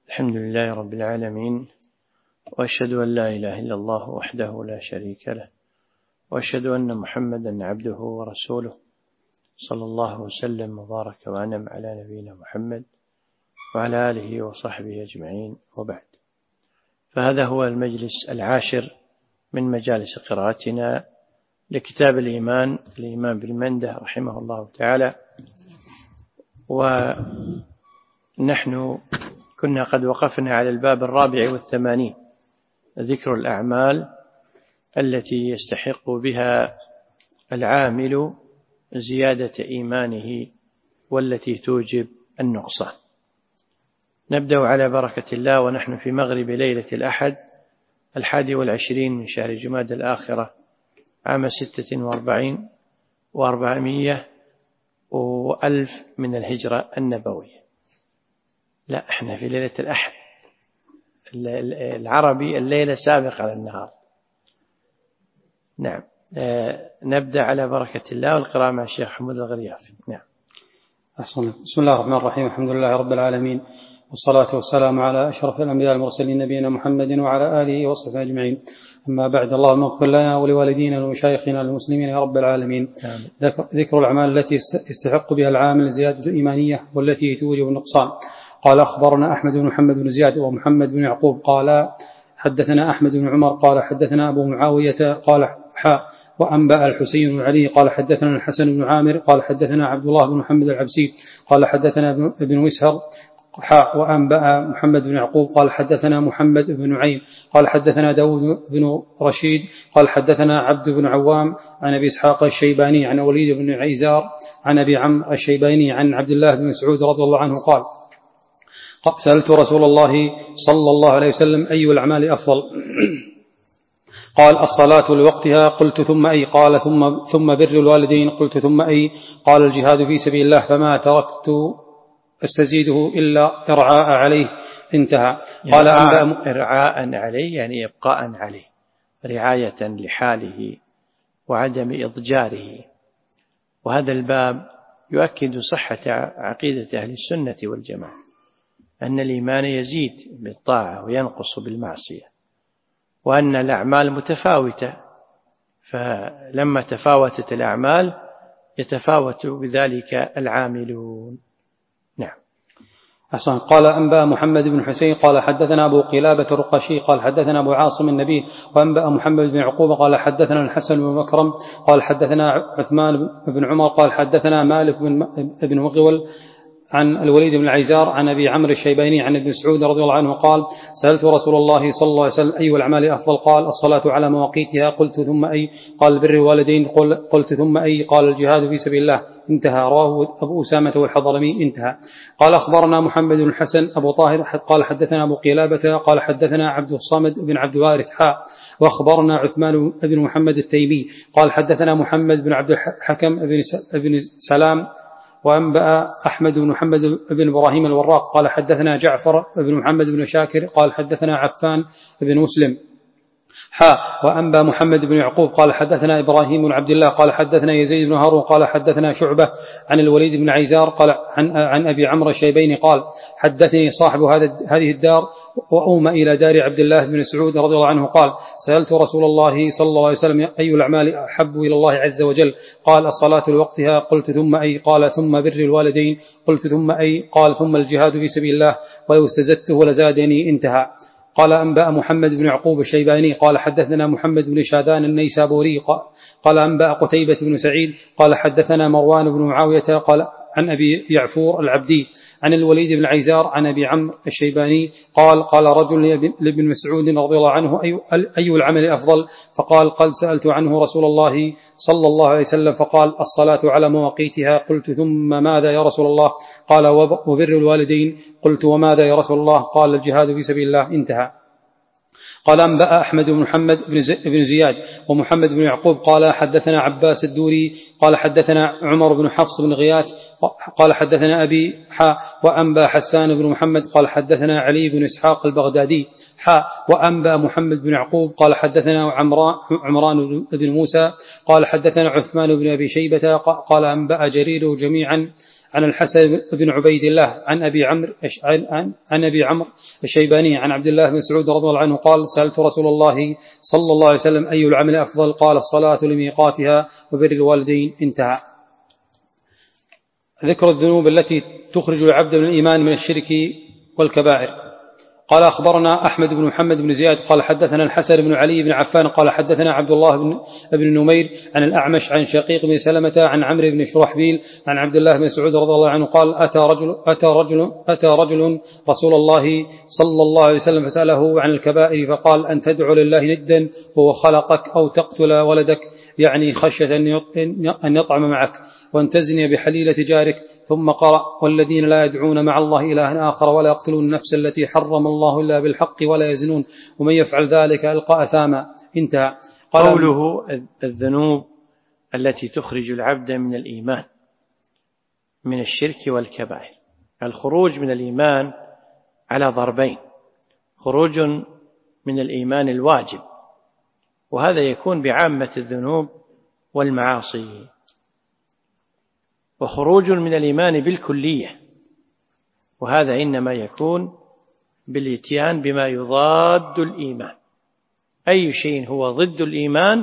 الحمد لله رب العالمين، وأشهد أن لا إله إلا الله وحده لا شريك له، وأشهد أن محمدا عبده ورسوله، صلى الله وسلم وبارك وأنعم على نبينا محمد وعلى آله وصحبه أجمعين، وبعد. فهذا هو المجلس العاشر من مجالس قراءتنا لكتاب الإيمان للإمام بن منده رحمه الله تعالى. ونحن كنا قد وقفنا على الباب 84، ذكر الأعمال التي يستحق بها العامل زيادة إيمانه والتي توجب النقصان. نبدأ على بركة الله ونحن في مغرب ليلة الأحد 21 من شهر جمادى الآخرة عام 46 و400 وألف من الهجرة النبوية. لا، احنا في ليلة الأحد العربي، الليلة سابقة على النهار. نعم. نبدأ على بركة الله والقراءة مع الشيخ حمود الغريافي. نعم. أحسن. بسم الله الرحمن الرحيم، الحمد لله رب العالمين، والصلاة والسلام على أشرف الأنبياء المرسلين نبينا محمد وعلى آله وصحبه أجمعين. أما بعد، اللهم اغفر لنا ولوالدينا ومشايخنا المسلمين يا رب العالمين. ذكر الأعمال التي يستحق بها العامل زيادة إيمانية والتي توجب النقصان. قال أخبرنا أحمد بن محمد بن زياد ومحمد بن يعقوب قال حدثنا أحمد بن عمر قال حدثنا أبو معاوية قال وأنبأ الحسين بن علي قال حدثنا الحسن بن عامر قال حدثنا عبد الله بن محمد العبسي قال حدثنا ابن مسهر وأنبأ محمد بن يعقوب قال حدثنا محمد بن نعيم قال حدثنا داود بن رشيد قال حدثنا عبد بن عوام عن أبي إسحاق الشيباني عن وليد بن عيزار عن أبي عمرو الشيباني عن عبد الله بن مسعود رضي الله عنه قال سألت رسول الله صلى الله عليه وسلم أي الأعمال أفضل؟ قال الصلاة لوقتها. قلت ثم أي؟ قال ثم بر الوالدين. قلت ثم أي؟ قال الجهاد في سبيل الله، فما تركت استزيده إلا إرعاء عليه. انتهى. قال إرعاء عليه يعني إبقاء عليه، رعاية لحاله وعدم إضجاره. وهذا الباب يؤكد صحة عقيدة أهل السنة والجماعة، أن الإيمان يزيد بالطاعة وينقص بالمعصية، وأن الأعمال متفاوتة، فلما تفاوتت الأعمال يتفاوت بذلك العاملون. نعم. أحسن. قال أنبأ محمد بن حسين قال حدثنا أبو قلابة الرقشي قال حدثنا أبو عاصم النبي وأنبأ محمد بن يعقوب قال حدثنا الحسن بن مكرم قال حدثنا عثمان بن عمر قال حدثنا مالك بن مغول عن الوليد بن العيزار عن أبي عمرو الشيباني عن ابن مسعود رضي الله عنه قال سألت رسول الله صلى الله عليه وسلم أي الأعمال أفضل؟ قال الصلاة على مواقيتها. قلت ثم أي؟ قال بر الوالدين. قلت ثم أي؟ قال الجهاد في سبيل الله. انتهى. رواه أبو أسامة والحضرمي. انتهى. قال أخبرنا محمد بن الحسن أبو طاهر قال حدثنا أبو قلابة قال حدثنا عبد الصمد بن عبد الوارث وأخبرنا عثمان بن محمد التيمي قال حدثنا محمد بن عبد الحكم بن سلام وأنبأ أحمد بن محمد بن إبراهيم الوراق قال حدثنا جعفر بن محمد بن شاكر قال حدثنا عفان بن مسلم وأنبأ محمد بن يعقوب قال حدثنا إبراهيم بن عبد الله قال حدثنا يزيد بن هارون قال حدثنا شعبة عن الوليد بن عيزار قال عن أبي عمرو الشيباني قال حدثني صاحب هذه الدار وأومى إلى دار عبد الله بن مسعود رضي الله عنه قال سألت رسول الله صلى الله عليه وسلم أي الأعمال أحب إلى الله عز وجل؟ قال الصلاة لوقتها. قلت ثم أي؟ قال ثم بر الوالدين. قلت ثم أي؟ قال ثم الجهاد في سبيل الله، ولو استزدته لزادني. انتهى. قال أنبأ محمد بن يعقوب الشيباني قال حدثنا محمد بن شادان النيسابوري قال أنبأ قتيبة بن سعيد قال حدثنا مروان بن معاوية قال عن أبي يعفور العبدي عن الوليد بن عيزار عن أبي عمرو الشيباني قال رجل لابن مسعود رضي الله عنه أي العمل أفضل؟ فقال سألت عنه رسول الله صلى الله عليه وسلم فقال الصلاة على مواقيتها. قلت ثم ماذا يا رسول الله؟ قال وبر الوالدين. قلت وماذا يا رسول الله؟ قال الجهاد في سبيل الله. انتهى. قال أنبأ أحمد بن محمد بن زياد ومحمد بن يعقوب قال حدثنا عباس الدوري قال حدثنا عمر بن حفص بن غياث قال حدثنا أبي وأنبأ حسان بن محمد قال حدثنا علي بن إسحاق البغدادي وأنبأ محمد بن يعقوب قال حدثنا عمران بن موسى قال حدثنا عثمان بن أبي شيبة قال أنبأ جرير جميعا عن الحسن بن عبيد الله عن أبي عمرو الشيباني عن عبد الله بن مسعود رضي الله عنه قال سألت رسول الله صلى الله عليه وسلم أي العمل أفضل؟ قال الصلاة لميقاتها وبر الوالدين. انتهى. ذكر الذنوب التي تخرج العبد من الإيمان من الشرك والكبائر. قال أخبرنا أحمد بن محمد بن زياد قال حدثنا الحسن بن علي بن عفان قال حدثنا عبد الله بن نمير عن الأعمش عن شقيق بن سلمة عن عمرو بن شرحبيل عن عبد الله بن مسعود رضي الله عنه قال أتى رجل رسول الله صلى الله عليه وسلم فسأله عن الكبائر فقال أن تدعو لله ندا وهو خلقك أو تقتل ولدك، يعني خشية أن يطعم معك، وأن تزني بحليلة جارك. ثم قرأ والذين لا يدعون مع الله إلها آخر ولا يقتلون النفس التي حرم الله إلا بالحق ولا يزنون ومن يفعل ذلك ألقى أثاما. انتهى. قوله الذنوب التي تخرج العبد من الإيمان من الشرك والكبائر. الخروج من الإيمان على ضربين: خروج من الإيمان الواجب، وهذا يكون بعامة الذنوب والمعاصي، وخروج من الإيمان بالكلية، وهذا إنما يكون بالإتيان بما يضاد الإيمان. أي شيء هو ضد الإيمان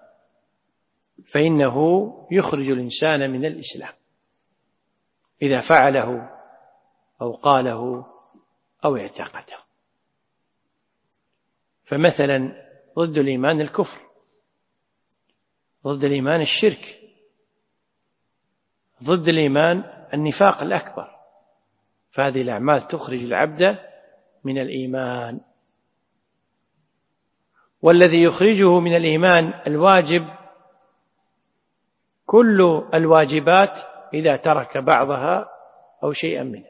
فإنه يخرج الإنسان من الإسلام إذا فعله أو قاله أو اعتقده. فمثلا ضد الإيمان الكفر، ضد الإيمان الشرك، ضد الإيمان النفاق الأكبر، فهذه الأعمال تخرج العبد من الإيمان. والذي يخرجه من الإيمان الواجب كل الواجبات إذا ترك بعضها أو شيئا منها.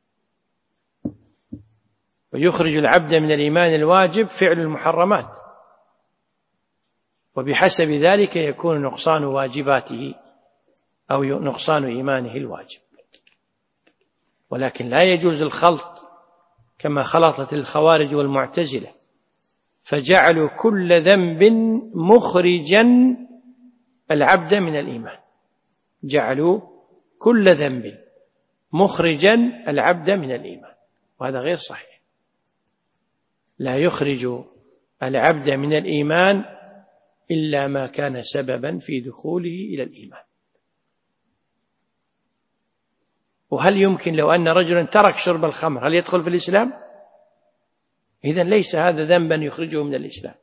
ويخرج العبد من الإيمان الواجب فعل المحرمات، وبحسب ذلك يكون نقصان واجباته أو نقصان إيمانه الواجب. ولكن لا يجوز الخلط كما خلطت الخوارج والمعتزلة، فجعلوا كل ذنب مخرجا العبد من الإيمان، جعلوا كل ذنب مخرجا العبد من الإيمان، وهذا غير صحيح. لا يخرج العبد من الإيمان إلا ما كان سببا في دخوله إلى الإيمان. وهل يمكن لو أن رجلا ترك شرب الخمر هل يدخل في الإسلام؟ إذن ليس هذا ذنبا يخرجه من الإسلام.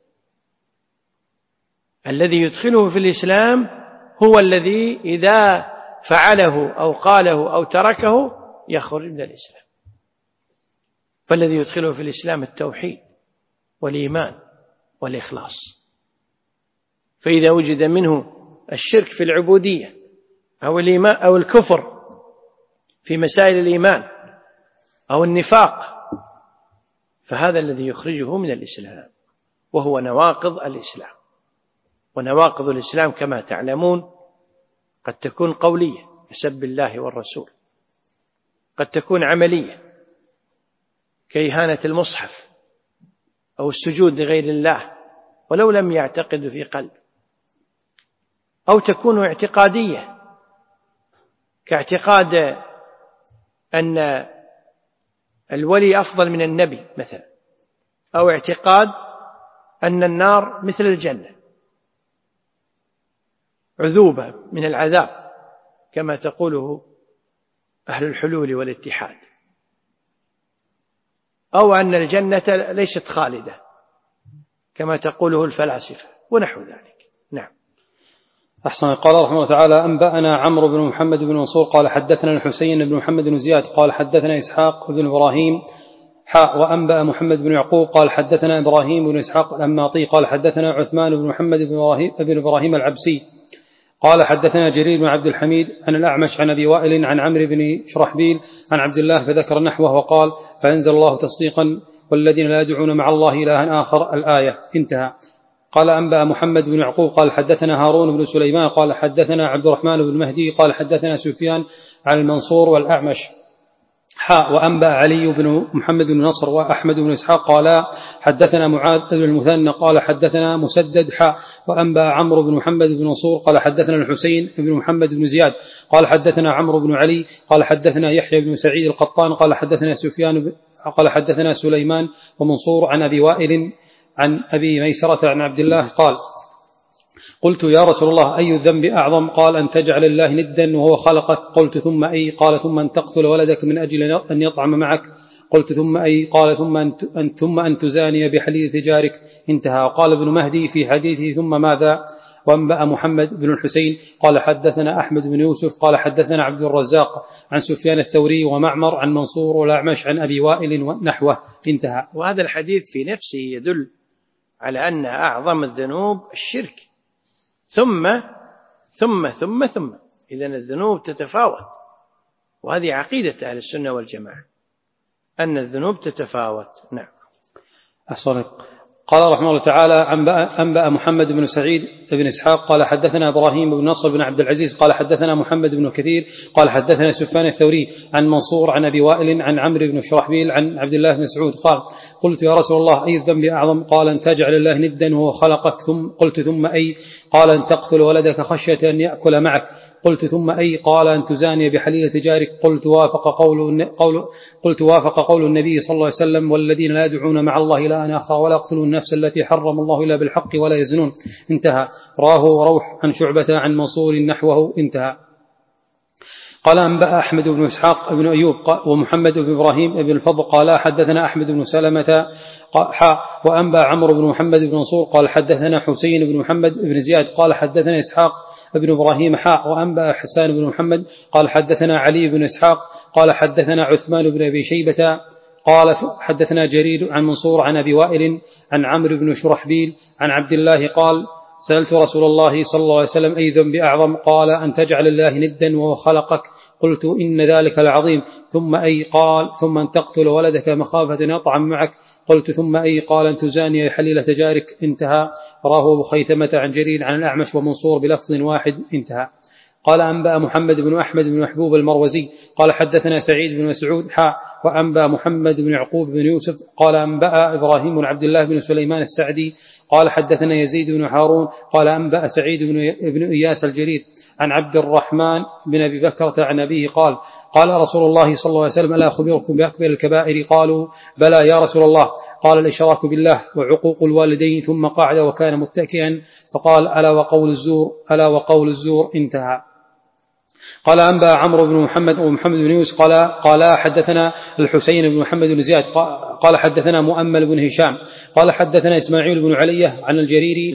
الذي يدخله في الإسلام هو الذي إذا فعله أو قاله أو تركه يخرج من الإسلام. فالذي يدخله في الإسلام التوحيد والإيمان والإخلاص. فإذا وجد منه الشرك في العبودية أو الإيمان أو الكفر في مسائل الإيمان أو النفاق، فهذا الذي يخرجه من الإسلام، وهو نواقض الإسلام. ونواقض الإسلام كما تعلمون قد تكون قولية كسب الله والرسول، قد تكون عملية كإهانة المصحف أو السجود لغير الله ولو لم يعتقد في قلب، أو تكون اعتقادية كاعتقاد أن الولي أفضل من النبي مثلا، أو اعتقاد أن النار مثل الجنة عذوبة من العذاب كما تقوله أهل الحلول والاتحاد، أو أن الجنة ليست خالدة كما تقوله الفلاسفة ونحو ذلك. نعم. أحسن. قال رحمه الله تعالى: أنبأنا عمرو بن محمد بن منصور قال حدثنا الحسين بن محمد بن زياد قال حدثنا إسحاق بن إبراهيم وأنبأ محمد بن يعقوب قال حدثنا إبراهيم بن إسحاق الأنماطي قال حدثنا عثمان بن محمد بن إبراهيم العبسي قال حدثنا جرير بن عبد الحميد عن الأعمش عن أبي وائل عن عمرو بن شرحبيل عن عبد الله فذكر نحوه وقال: فأنزل الله تصديقا والذين لا يدعون مع الله إلها آخر الآية. انتهى. قال أنبأ محمد بن يعقوب قال حدثنا هارون بن سليمان قال حدثنا عبد الرحمن بن مهدي قال حدثنا سفيان عن المنصور والأعمش وأنبأ علي بن محمد بن نصر وأحمد بن إسحاق قال حدثنا معاذ بن المثنى قال حدثنا مسدد وأنبأ عمرو بن محمد بن منصور قال حدثنا الحسين بن محمد بن زياد قال حدثنا عمرو بن علي قال حدثنا يحيى بن سعيد القطان قال حدثنا سفيان قال حدثنا سليمان ومنصور عن أبي وائل عن أبي ميسرة عن عبد الله قال قلت يا رسول الله أي الذنب أعظم؟ قال أن تجعل الله ندا وهو خلقك. قلت ثم أي؟ قال ثم أن تقتل ولدك من أجل أن يطعم معك. قلت ثم أي؟ قال ثم أن تزاني بحليلة جارك. انتهى. وقال ابن مهدي في حديثه ثم ماذا؟ وأنبأ محمد بن الحسين قال حدثنا أحمد بن يوسف قال حدثنا عبد الرزاق عن سفيان الثوري ومعمر عن منصور والأعمش عن أبي وائل نحوه. انتهى. وهذا الحديث في نفسه يدل على أن أعظم الذنوب الشرك، ثم إذن الذنوب تتفاوت، وهذه عقيدة أهل السنة والجماعة أن الذنوب تتفاوت. نعم. أحسنك. قال رحمه الله تعالى أنبأ محمد بن سعيد بن إسحاق قال حدثنا إبراهيم بن نصر بن عبد العزيز قال حدثنا محمد بن كثير قال حدثنا سفيان الثوري عن منصور عن أبي وائل عن عمرو بن شرحبيل عن عبد الله بن مسعود قال قلت يا رسول الله أي الذنب أعظم؟ قال أن تجعل الله ندا وهو خلقك. قلت ثم أي؟ قال أن تقتل ولدك خشية أن يأكل معك. قلت ثم أي؟ قال أن تزاني بحليلة جارك. قلت وافق قول النبي صلى الله عليه وسلم والذين لا يدعون مع الله إلها آخر ولا يقتلون النفس التي حرم الله إلا بالحق ولا يزنون. انتهى. راه روح عن شعبة عن منصور نحوه. انتهى. قال أنبأ أحمد بن إسحاق بن أيوب ومحمد بن إبراهيم بن الفضل قال حدثنا أحمد بن سلمة وأنبأ عمرو بن محمد بن منصور قال حدثنا حسين بن محمد بن زياد قال حدثنا إسحاق بن إبراهيم وأنبأ حسان بن محمد قال حدثنا علي بن إسحاق قال حدثنا عثمان بن أبي شيبة قال حدثنا جرير عن منصور عن أبي وائل عن عمرو بن شرحبيل عن عبد الله قال سألت رسول الله صلى الله عليه وسلم أي ذنب أعظم؟ قال أن تجعل الله ندا وهو خلقك. قلت إن ذلك العظيم. ثم أي؟ قال ثم أن تقتل ولدك مخافة أن يطعم معك. قلت ثم أي؟ قال أن تزاني حليلة جارك. انتهى. راه أبو خيثمة عن جرير عن الأعمش ومنصور بلفظ واحد. انتهى. قال أنبأ محمد بن أحمد بن محبوب المروزي قال حدثنا سعيد بن مسعود وأنبأ محمد بن يعقوب بن يوسف قال أنبأ إبراهيم بن عبد الله بن سليمان السعدي قال حدثنا يزيد بن هارون قال أنبأ سعيد بن إياس الجرير عن عبد الرحمن بن أبي بكرة عن أبيه قال رسول الله صلى الله عليه وسلم ألا أخبركم بأكبر الكبائر؟ قالوا بلى يا رسول الله. قال الإشراك بالله وعقوق الوالدين. ثم قعد وكان متكئا فقال ألا وقول الزور. انتهى. قال أنبأ عمرو بن محمد ومحمد بن يوسف قال حدثنا الحسين بن محمد بن زياد قال حدثنا مؤمل بن هشام قال حدثنا إسماعيل بن علية عن الجريري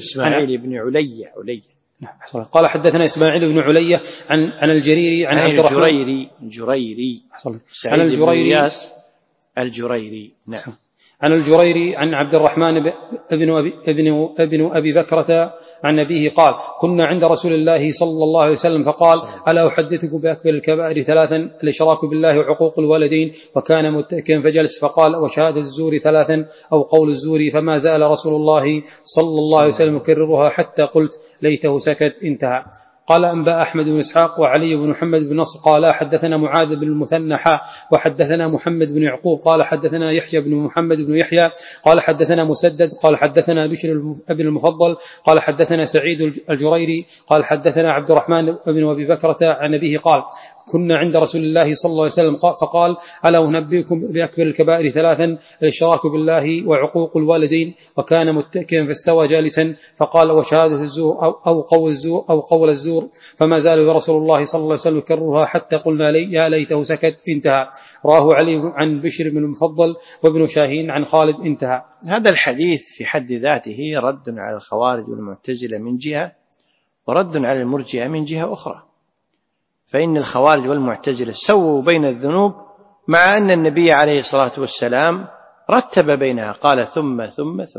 قال حدثنا إسماعيل بن علية عن الجريري عن عبد الرحمن عن الجريري. نعم. عن الجريري عن عبد الرحمن ابن أبي بكرة عن أبيه قال كنا عند رسول الله صلى الله عليه وسلم فقال ألا أحدثكم بأكبر الكبائر ثلاثا؟ الإشراك بالله وعقوق الوالدين. وكان متكئا فجلس فقال وشهادة الزور ثلاثا أو قول الزور. فما زال رسول الله صلى الله عليه وسلم يكررها حتى قلت ليته سكت. انتهى. قال أنبأ أحمد بن إسحاق وعلي بن محمد بن نصر قال حدثنا معاذ بن المثنى وحدثنا محمد بن يعقوب قال حدثنا يحيى بن محمد بن يحيى قال حدثنا مسدد قال حدثنا بشر بن المفضل قال حدثنا سعيد الجريري قال حدثنا عبد الرحمن بن أبي بكرة عن أبيه قال كنا عند رسول الله صلى الله عليه وسلم فقال ألا أنبئكم بأكبر الكبائر ثلاثا؟ الإشراك بالله وعقوق الوالدين. وكان متكئا فاستوى جالسا فقال وشهادة الزور أو قول الزور. فما زال رسول الله صلى الله عليه وسلم يكررها حتى قلنا يا ليته سكت. انتهى. راه علي عن بشر بن المفضل وابن شاهين عن خالد. انتهى. هذا الحديث في حد ذاته رد على الخوارج والمعتزلة من جهة ورد على المرجئة من جهة أخرى. فإن الخوارج والمعتزلة سووا بين الذنوب مع أن النبي عليه الصلاة والسلام رتب بينها قال ثم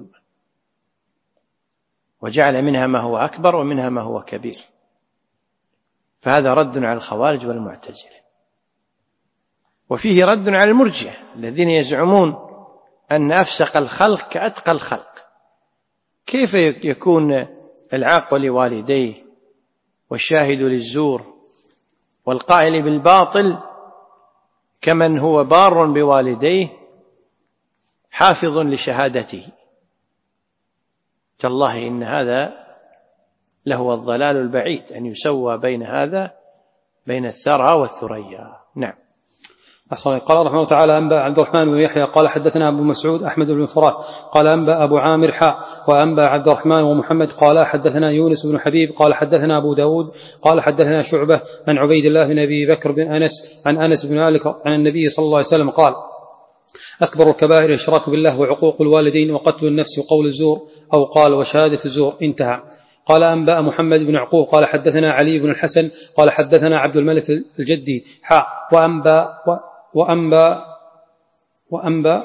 وجعل منها ما هو أكبر ومنها ما هو كبير. فهذا رد على الخوارج والمعتزلة. وفيه رد على المرجئة الذين يزعمون أن أفسق الخلق كأتقى الخلق. كيف يكون العاق لوالديه والشاهد للزور والقائل بالباطل كمن هو بار بوالديه حافظ لشهادته. تالله إن هذا لهو الضلال البعيد، أن يسوى بين هذا بين الثرى والثريا. نعم. قال رحمه الله تعالى: أنبأ عبد الرحمن بن يحيى قال حدثنا أبو مسعود أحمد بن فرات قال أنبأ أبو عامر وأنبأ عبد الرحمن ومحمد قال حدثنا يونس بن حبيب قال حدثنا أبو داود قال حدثنا شعبة عن عبيد الله بن أبي بكر بن أنس عن أنس بن مالك عن النبي صلى الله عليه وسلم قال: أكبر الكبائر الإشراك بالله وعقوق الوالدين وقتل النفس وقول الزور، أو قال وشهادة الزور. انتهى. قال أنبأ محمد بن يعقوب قال حدثنا علي بن الحسن قال حدثنا عبد الملك الجدي وأنبأ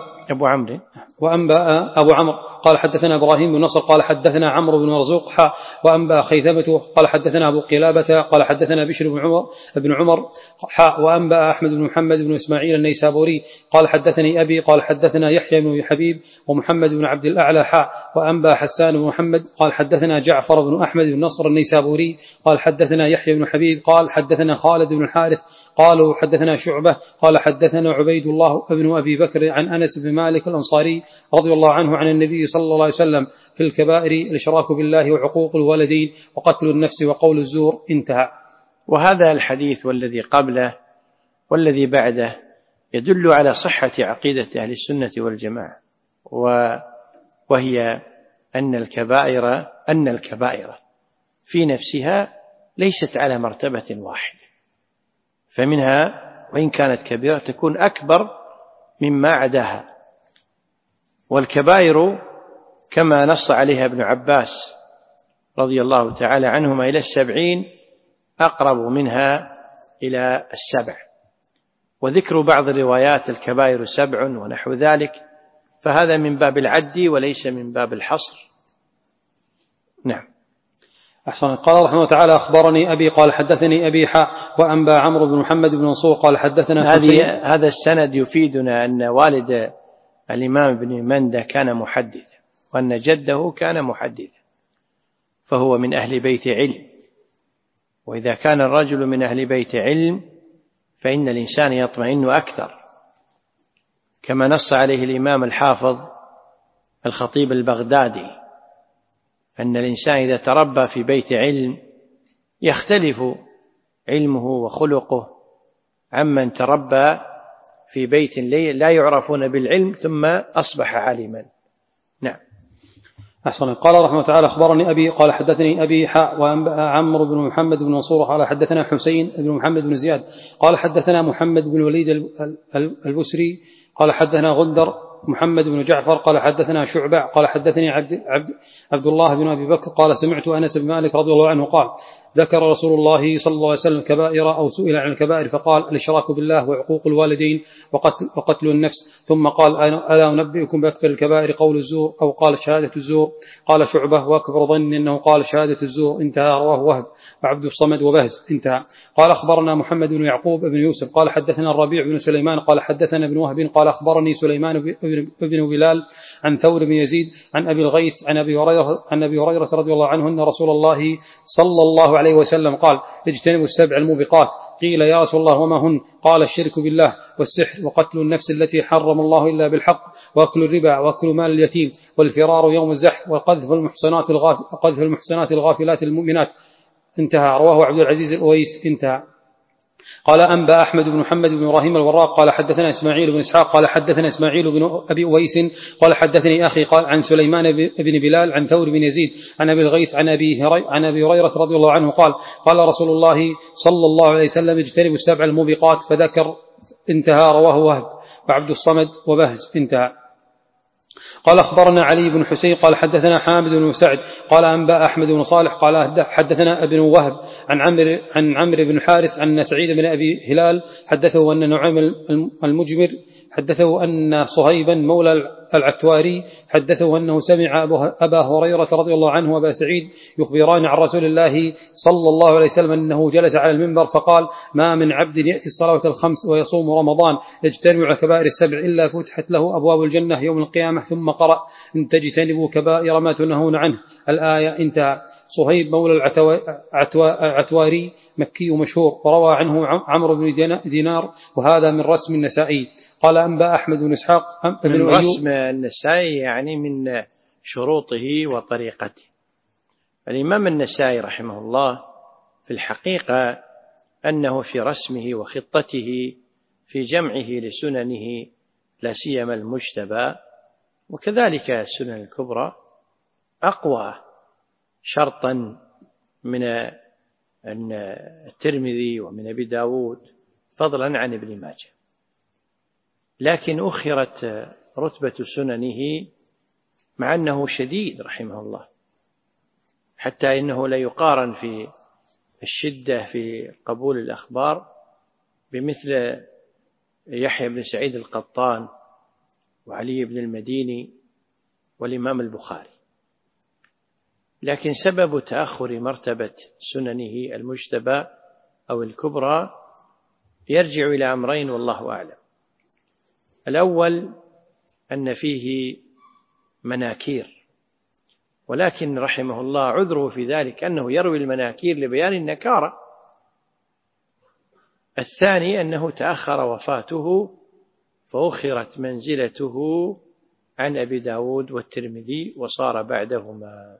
أبو عمرو قال حدثنا إبراهيم بن نصر قال حدثنا عمرو بن مرزوق وأنبأ خيثمة قال حدثنا أبو قلابة قال حدثنا بشر بن عمر وأنبأ أحمد بن محمد بن إسماعيل النيسابوري قال حدثني أبي قال حدثنا يحيى بن حبيب ومحمد بن عبد الأعلى وأنبأ حسان بن محمد قال حدثنا جعفر بن أحمد بن نصر النيسابوري قال حدثنا يحيى بن حبيب قال حدثنا خالد بن الحارث قالوا حدثنا شعبة قال حدثنا عبيد الله بن أبي بكر عن أنس بن مالك الأنصاري رضي الله عنه عن النبي صلى الله عليه وسلم في الكبائر الإشراك بالله وعقوق الوالدين وقتل النفس وقول الزور. انتهى. وهذا الحديث والذي قبله والذي بعده يدل على صحة عقيدة أهل السنة والجماعة، وهي أن الكبائر في نفسها ليست على مرتبة واحدة، فمنها وإن كانت كبيرة تكون أكبر مما عداها. والكبائر كما نص عليها ابن عباس رضي الله تعالى عنهما إلى 70 أقرب منها إلى 7، وذكر بعض الروايات الكبائر 7 ونحو ذلك، فهذا من باب العد وليس من باب الحصر. نعم. أحسن. قال رحمه الله تعالى: أخبرني أبي قال حدثني أبي وأنبأ عمرو بن محمد بن منصور قال حدثنا هذا السند يفيدنا أن والد الإمام ابن مندة كان محدثا، وأن جده كان محدثا، فهو من أهل بيت علم، وإذا كان الرجل من أهل بيت علم فإن الإنسان يطمئن أكثر، كما نص عليه الإمام الحافظ الخطيب البغدادي أن الإنسان إذا تربى في بيت علم يختلف علمه وخلقه عمن تربى في بيت لا يعرفون بالعلم ثم أصبح عالما. نعم. أحسن. قال رحمه تعالى: أخبرني أبي قال حدثني أبي وأنبأ عمرو بن محمد بن منصور قال حدثنا حسين بن محمد بن زياد قال حدثنا محمد بن الوليد البسري قال حدثنا غندر محمد بن جعفر قال حدثنا شعبة قال حدثني عبد الله بن أبي بكر قال سمعت أنس بن مالك رضي الله عنه قال: ذكر رسول الله صلى الله عليه وسلم كبائر أو سئل عن الكبائر فقال: الإشراك بالله وعقوق الوالدين وقتل النفس، ثم قال: ألا أنبئكم بأكبر الكبائر قول الزور، أو قال شهادة الزور؟ قال شعبة: وأكبر ظن أنه قال شهادة الزور. انتهى. رواه وهب وعبد الصمد وبهز. انتهى. قال: أخبرنا محمد بن يعقوب بن يوسف قال حدثنا الربيع بن سليمان قال حدثنا ابن وهب قال أخبرني سليمان بن بلال عن ثور بن يزيد عن أبي الغيث عن أبي هريرة رضي الله عنه أن رسول الله صلى الله عليه وسلم قال: اجتنبوا 7 الموبقات. قيل: يا رسول الله وما هن؟ قال: الشرك بالله والسحر وقتل النفس التي حرم الله إلا بالحق وأكل الربا وأكل مال اليتيم والفرار يوم الزحف وقذف المحصنات الغافلات المؤمنات. انتهى. رواه عبد العزيز الأويس. انتهى. قال: أنبأ أحمد بن محمد بن إبراهيم الوراق قال حدثنا إسماعيل بن إسحاق قال حدثنا إسماعيل بن أبي أويس قال حدثني أخي قال عن سليمان بن بلال عن ثور بن يزيد عن أبي الغيث عن أبي هريرة رضي الله عنه قال: قال رسول الله صلى الله عليه وسلم: اجتنبوا 7 الموبقات. فذكر. انتهى. رواه وهب وعبد الصمد وبهز. انتهى. قال: أخبرنا علي بن حسين قال حدثنا حامد بن سعد قال أنبأ أحمد بن صالح قال حدثنا ابن وهب عن عمرو بن حارث عن سعيد بن أبي هلال حدثه أن نعيم المجمر حدثه أن صهيبا مولى العتواري حدثه أنه سمع أبا هريرة رضي الله عنه وأبا سعيد يخبران عن رسول الله صلى الله عليه وسلم أنه جلس على المنبر فقال: ما من عبد يأتي الصلوات الخمس ويصوم رمضان يجتنب الكبائر 7 إلا فتحت له أبواب الجنة يوم القيامة. ثم قرأ: إن تجتنبوا كبائر ما تنهون عنه. الآية. انتهى. صهيب مولى العتواري مكي مشهور، وروى عنه عمرو بن دينار، وهذا من رسم النسائي. قال أنبأ أحمد بن إسحاق من رسم النسائي يعني من شروطه وطريقته. الإمام النسائي رحمه الله في الحقيقة أنه في رسمه وخطته في جمعه لسننه لا سيما المجتبى وكذلك السنن الكبرى أقوى شرطا من الترمذي ومن أبي داود فضلا عن ابن ماجه، لكن أخرت رتبة سننه مع أنه شديد رحمه الله، حتى إنه لا يقارن في الشدة في قبول الأخبار بمثل يحيى بن سعيد القطان وعلي بن المديني والإمام البخاري. لكن سبب تأخر مرتبة سننه المجتبى أو الكبرى يرجع إلى أمرين والله أعلم. الأول أن فيه مناكير، ولكن رحمه الله عذره في ذلك أنه يروي المناكير لبيان النكارة. الثاني أنه تأخر وفاته فأخرت منزلته عن أبي داود والترمذي وصار بعدهما،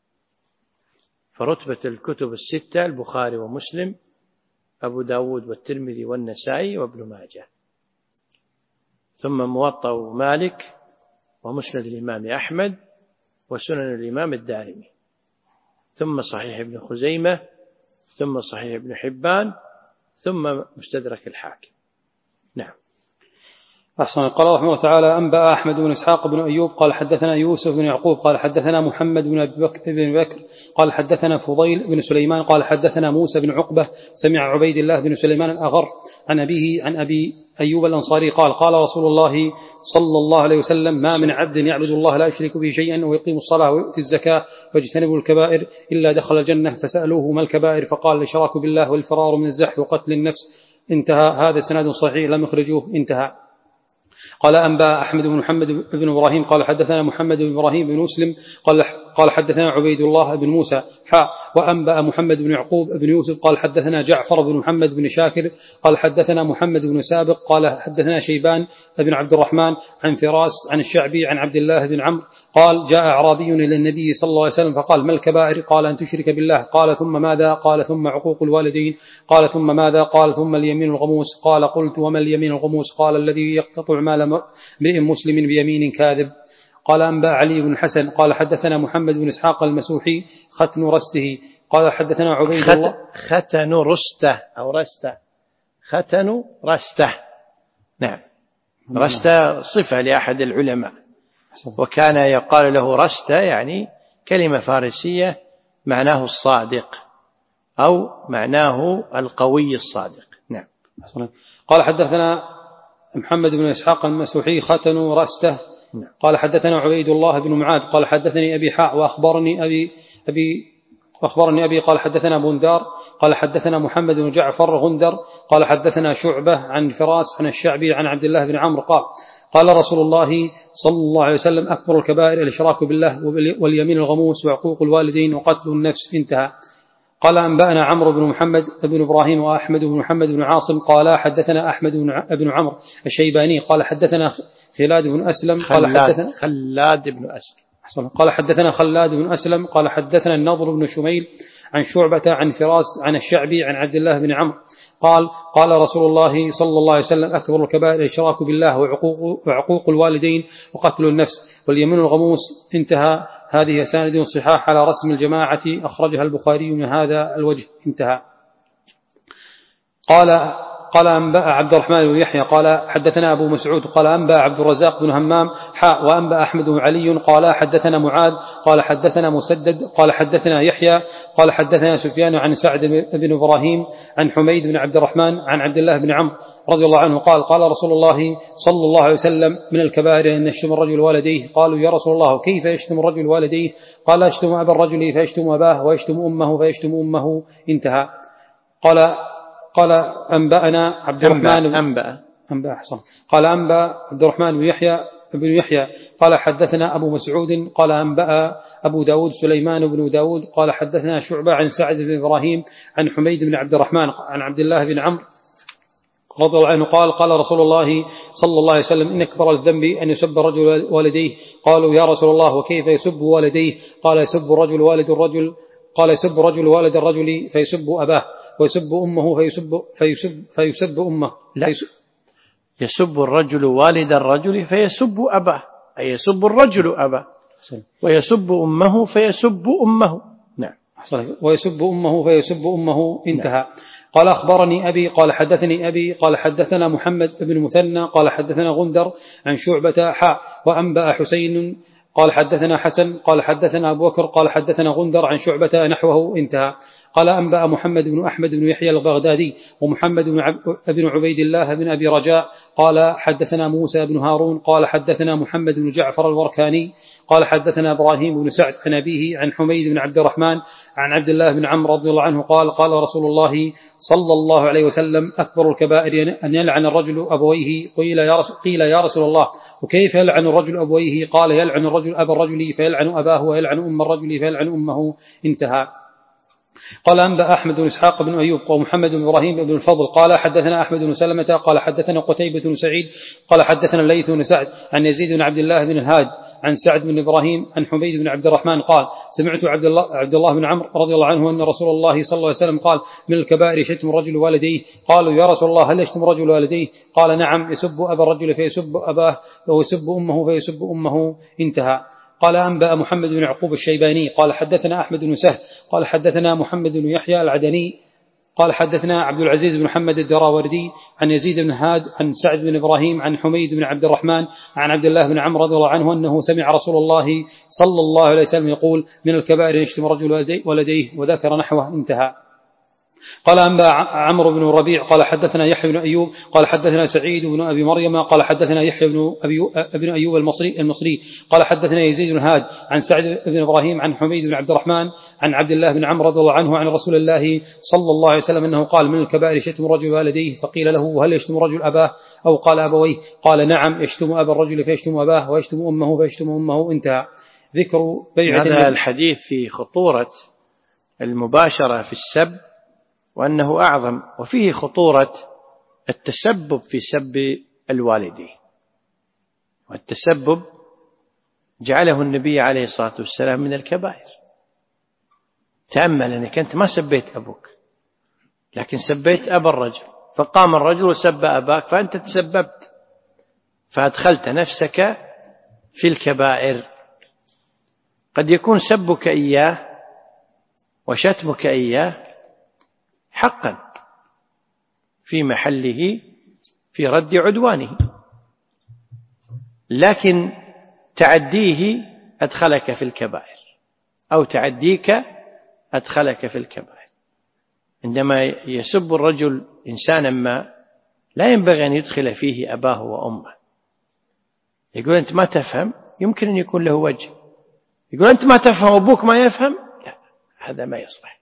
فرتبة الكتب الستة البخاري ومسلم أبو داود والترمذي والنسائي وابن ماجه، ثم موطأ مالك ومسند الإمام أحمد وسنن الإمام الدارمي، ثم صحيح ابن خزيمة، ثم صحيح ابن حبان، ثم مستدرك الحاكم. نعم. أحسن. قال رحمه الله تعالى أنبأ أحمد بن إسحاق بن أيوب قال حدثنا يوسف بن يعقوب قال حدثنا محمد بن بكر قال حدثنا فضيل بن سليمان قال حدثنا موسى بن عقبة سمع عبيد الله بن سليمان الأغر عن أبيه عن أبي أيوب الأنصاري قال قال رسول الله صلى الله عليه وسلم ما من عبد يعبد الله لا يشرك به شيئا ويقيم الصلاة ويؤتي الزكاة ويجتنب الكبائر إلا دخل الجنة، فسألوه ما الكبائر فقال الإشراك بالله والفرار من الزحف وقتل النفس. انتهى. هذا سند صحيح لم يخرجوه. انتهى. قال أنبأ أحمد بن محمد بن إبراهيم قال حدثنا محمد بن إبراهيم بن مسلم قال حدثنا عبيد الله بن موسى وأنبأ محمد بن يعقوب بن يوسف قال حدثنا جعفر بن محمد بن شاكر قال حدثنا محمد بن سابق قال حدثنا شيبان بن عبد الرحمن عن فراس عن الشعبي عن عبد الله بن عمرو قال جاء أعرابي إلى النبي صلى الله عليه وسلم فقال ما الكبائر؟ قال أن تشرك بالله. قال ثم ماذا؟ قال ثم عقوق الوالدين. قال ثم ماذا؟ قال ثم اليمين الغموس. قال قلت وما اليمين الغموس؟ قال الذي يقتطع مال امرئ مسلم بيمين كاذب. قال أنبأ علي بن الحسن قال حدثنا محمد بن إسحاق المسوحي ختن رسته قال حدثنا عبيد الله ختن رسته أو رسته ختن رسته. نعم. رسته صفة لأحد العلماء وكان يقال له رسته يعني كلمة فارسية معناه الصادق أو معناه القوي الصادق. نعم. قال حدثنا محمد بن إسحاق المسوحي ختن رسته قال حدثنا عبيد الله بن معاذ قال حدثني أبي حاء وأخبرني أبي قال حدثنا بندار قال حدثنا محمد بن جعفر غندر قال حدثنا شعبة عن فراس عن الشعبي عن عبد الله بن عمرو قال رسول الله صلى الله عليه وسلم أكبر الكبائر الإشراك بالله واليمين الغموس وعقوق الوالدين وقتل النفس. انتهى. قال أنبأنا عمرو بن محمد بن إبراهيم وأحمد بن محمد بن عاصم قال حدثنا أحمد بن عمرو الشيباني قال حدثنا خلاد بن أسلم قال حدثنا خلاد بن أسلم قال حدثنا النضر بن شميل عن شعبة عن فراس عن الشعبي عن عبد الله بن عمرو قال رسول الله صلى الله عليه وسلم أكبر الكبائر الإشراك بالله وعقوق الوالدين وقتل النفس واليمين الغموس. انتهى. هذه سند صحاح على رسم الجماعة أخرجها البخاري من هذا الوجه. انتهى. قال أنبأ عبد الرحمن بن يحيى قال حدثنا أبو مسعود قال أنبأ عبد الرزاق بن همام وأنبأ أحمد بن علي قال حدثنا معاذ قال حدثنا مسدد قال حدثنا يحيى قال حدثنا سفيان عن سعد بن إبراهيم عن حميد بن عبد الرحمن عن عبد الله بن عمرو رضي الله عنه قال رسول الله صلى الله عليه وسلم من الكبائر أن يشتم الرجل والديه. قالوا يا رسول الله كيف يشتم الرجل والديه؟ قال يشتم أبا الرجل فيشتم أباه ويشتم أمه فيشتم أمه. انتهى. قال أنبأنا عبد الرحمن أنبأ أحسن. قال أنبأ عبد الرحمن بن يحيى بن يحيى قال حدثنا أبو مسعود قال أنبأ أبو داود سليمان بن داود قال حدثنا شعبة عن سعد بن إبراهيم عن حميد بن عبد الرحمن عن عبد الله بن عمرو رضي الله عنه قال قال رسول الله صلى الله عليه وسلم إن أكبر الذنب أن يسب الرجل والديه. قالوا يا رسول الله وكيف يسب والديه؟ قال يسب الرجل والد الرجل قال يسب الرجل والد الرجل فيسب أباه ويسب أمه فيسب أمه لا يسب الرجل والد الرجل فيسب أباه أي يسب الرجل أباه ويسب أمه فيسب أمه. نعم. ويسب أمه فيسب أمه انتهى. نعم. قال أخبرني أبي قال حدثني أبي قال حدثنا محمد بن مثنى قال حدثنا غندر عن شعبة حاء وأنبأ حسين قال حدثنا حسن قال حدثنا أبو بكر قال حدثنا غندر عن شعبة نحوه انتهى. قال أنبأ محمد بن أحمد بن يحيى البغدادي ومحمد بن عبيد الله بن أبي رجاء قال حدثنا موسى بن هارون قال حدثنا محمد بن جعفر الوركاني قال حدثنا إبراهيم بن سعد عن أبيه عن حميد بن عبد الرحمن عن عبد الله بن عمرو رضي الله عنه قال قال رسول الله صلى الله عليه وسلم أكبر الكبائر أن يلعن الرجل أبويه. قيل يا رسول الله وكيف يلعن الرجل أبويه؟ قال يلعن الرجل أبا الرجل فيلعن أباه ويلعن أم الرجل فيلعن أمه انتهى. قال أنبأ أحمد بن إسحاق بن أيوب ومحمد بن إبراهيم بن الفضل قال حدثنا أحمد بن سلمة قال حدثنا قتيبة بن سعيد قال حدثنا الليث بن سعد عن يزيد بن عبد الله بن الهاد عن سعد بن إبراهيم عن حميد بن عبد الرحمن قال سمعت عبد الله بن عمرو رضي الله عنه أن رسول الله صلى الله عليه وسلم قال من الكبائر شتم الرجل والديه. قالوا يا رسول الله هل يشتم الرجل والديه؟ قال نعم يسب أبا الرجل فيسب أباه ويسب أمه فيسب أمه انتهى. قال أنبأ محمد بن يعقوب الشيباني قال حدثنا أحمد بن سهل قال حدثنا محمد بن يحيى العدني قال حدثنا عبد العزيز بن محمد الدراوردي عن يزيد بن هاد عن سعد بن إبراهيم عن حميد بن عبد الرحمن عن عبد الله بن عمرو رضي الله عنه أنه سمع رسول الله صلى الله عليه وسلم يقول من الكبائر يشتم الرجل ولديه وذكر نحوه انتهى. قال أنبأ عمرو بن ربيع قال حدثنا يحيى بن أيوب قال حدثنا سعيد بن أبي مريم قال حدثنا يحيى بن أيوب المصري قال حدثنا يزيد بن هاد عن سعد بن إبراهيم عن حميد بن عبد الرحمن عن عبد الله بن عمرو رضي الله عنه عن رسول الله صلى الله عليه وسلم أنه قال من الكبائر شتم الرجل والديه. فقيل له هل يشتم الرجل أباه أو قال أبويه؟ قال نعم يشتم أبا الرجل فيشتم أباه ويشتم أمه فيشتم أمه انتهى. ذكر بيعة هذا الحديث في خطورة المباشرة في السب وأنه أعظم وفيه خطورة التسبب في سب الوالدين. والتسبب جعله النبي عليه الصلاة والسلام من الكبائر. تأمل أنك أنت ما سبيت أبوك لكن سبيت أبا الرجل فقام الرجل وسب أباك فأنت تسببت فأدخلت نفسك في الكبائر. قد يكون سبك إياه وشتمك إياه حقا في محله في رد عدوانه لكن تعديه أدخلك في الكبائر أو تعديك أدخلك في الكبائر. عندما يسب الرجل إنسانا ما لا ينبغي أن يدخل فيه أباه وأمه. يقول أنت ما تفهم يمكن أن يكون له وجه. يقول أنت ما تفهم أبوك ما يفهم لا هذا ما يصلح.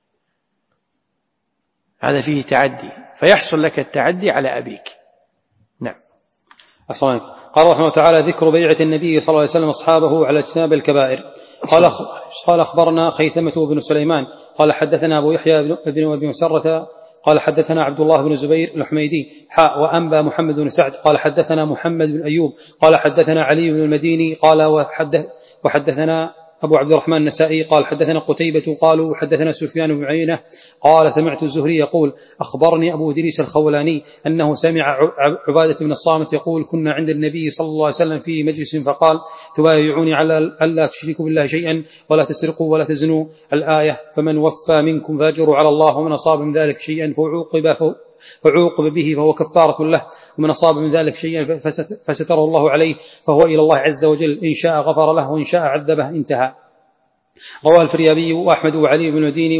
هذا فيه تعدي فيحصل لك التعدي على أبيك. نعم. أحسنك. قال رحمه الله تعالى ذكر بيعة النبي صلى الله عليه وسلم أصحابه على اجتناب الكبائر. قال أخبرنا خيثمة بن سليمان قال حدثنا أبو يحيى بن أبي مسرة قال حدثنا عبد الله بن الزبير الحميدي وأنبأ محمد بن سعد قال حدثنا محمد بن أيوب قال حدثنا علي بن المديني قال وحدثنا أبو عبد الرحمن النسائي قال حدثنا قتيبة قالوا حدثنا سفيان بن عيينة قال سمعت الزهري يقول أخبرني أبو إدريس الخولاني أنه سمع عبادة بن الصامت يقول كنا عند النبي صلى الله عليه وسلم في مجلس فقال تبايعوني على ألا تشركوا بالله شيئا ولا تسرقوا ولا تزنوا الآية فمن وفى منكم فأجروا على الله ومن أصاب من ذلك شيئا فعوقب به فهو كفارة له ومن أصاب من ذلك شيئا فستره الله عليه فهو إلى الله عز وجل إن شاء غفر له وإن شاء عذبه انتهى. رواه الفريابي وأحمد وعلي بن المديني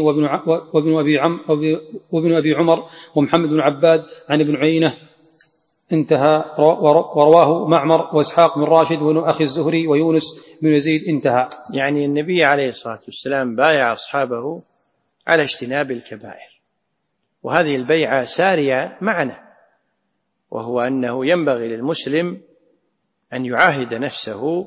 وابن أبي عمر ومحمد بن عباد عن ابن عيينة انتهى. ورواه معمر وإسحاق بن راشد وابن أخي الزهري ويونس بن يزيد انتهى. يعني النبي عليه الصلاة والسلام بايع أصحابه على اجتناب الكبائر وهذه البيعة سارية معنا وهو أنه ينبغي للمسلم أن يعاهد نفسه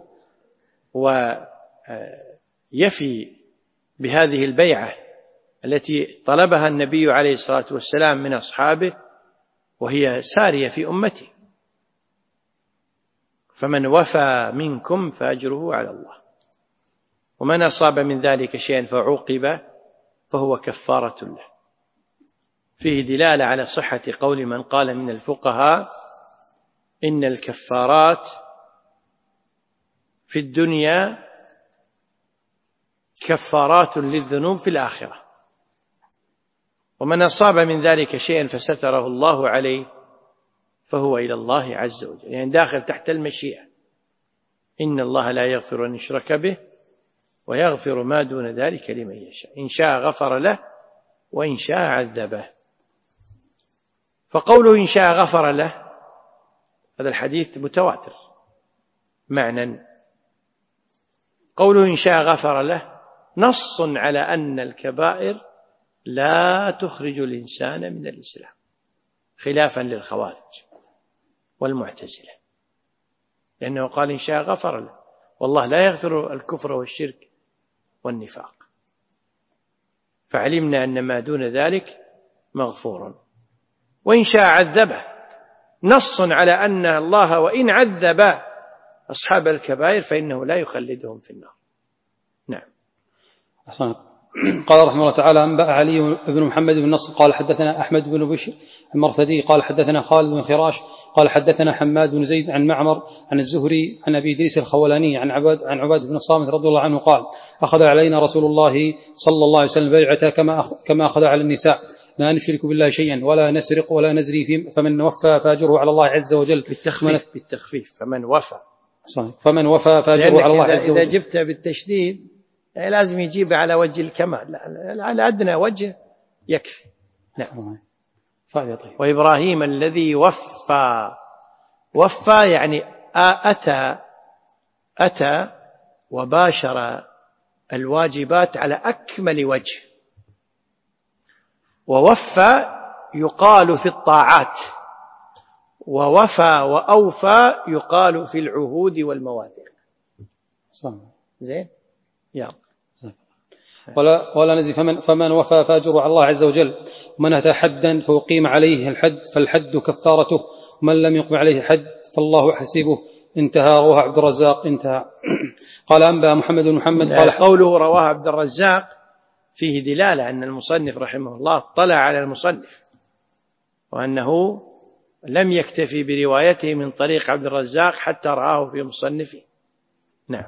ويفي بهذه البيعة التي طلبها النبي عليه الصلاة والسلام من أصحابه، وهي سارية في أمته. فمن وفى منكم فأجره على الله، ومن أصاب من ذلك شيئا فعوقب فهو كفارة له. فيه دلالة على صحة قول من قال من الفقهاء إن الكفارات في الدنيا كفارات للذنوب في الآخرة، ومن أصاب من ذلك شيئا فستره الله عليه فهو إلى الله عز وجل، يعني داخل تحت المشيئة. إن الله لا يغفر أن يشرك به ويغفر ما دون ذلك لمن يشاء، إن شاء غفر له وإن شاء عذبه. فقوله إن شاء غفر له هذا الحديث متواتر معنى. قوله إن شاء غفر له نص على أن الكبائر لا تخرج الإنسان من الإسلام، خلافا للخوارج والمعتزلة، لأنه قال إن شاء غفر له، والله لا يغفر الكفر والشرك والنفاق، فعلمنا أن ما دون ذلك مغفور. وإن شاء عذبه نص على أن الله وإن عذب أصحاب الكبائر فإنه لا يخلدهم في النار. نعم. أحسن. قال رحمه الله تعالى أنبأ علي بن محمد بن نصر قال حدثنا أحمد بن بشر المرثدي قال حدثنا خالد بن خراش قال حدثنا حماد بن زيد عن معمر عن الزهري عن أبي إدريس الخولاني عن عباد بن الصامت رضي الله عنه قال أخذ علينا رسول الله صلى الله عليه وسلم بيعته كما أخذ على النساء، لا نشرك بالله شيئا ولا نسرق ولا نزري، فمن وفى فاجره على الله عز وجل. بالتخفيف فمن وفى فاجره على الله عز وجل. إذا جبت بالتشديد لازم يجيب على وجه الكمال، على أدنى وجه يكفي. نعم. وإبراهيم الذي وفى يعني أتى وباشر الواجبات على أكمل وجه. ووفى يقال في الطاعات، ووفى وأوفى يقال في العهود والمواثيق. زين يا ولا نزي فمن وفى فاجره على الله عز وجل، ومن أتى حدا فأقيم عليه الحد فالحد كفارته، ومن لم يقم عليه حد فالله حسيبه. انتهى. رواه عبد الرزاق. انتهى. قال أنبأ محمد بن محمد قال قوله رواه عبد الرزاق فيه دلالة أن المصنف رحمه الله اطلع على المصنف، وأنه لم يكتفي بروايته من طريق عبد الرزاق حتى رآه في مصنفه. نعم.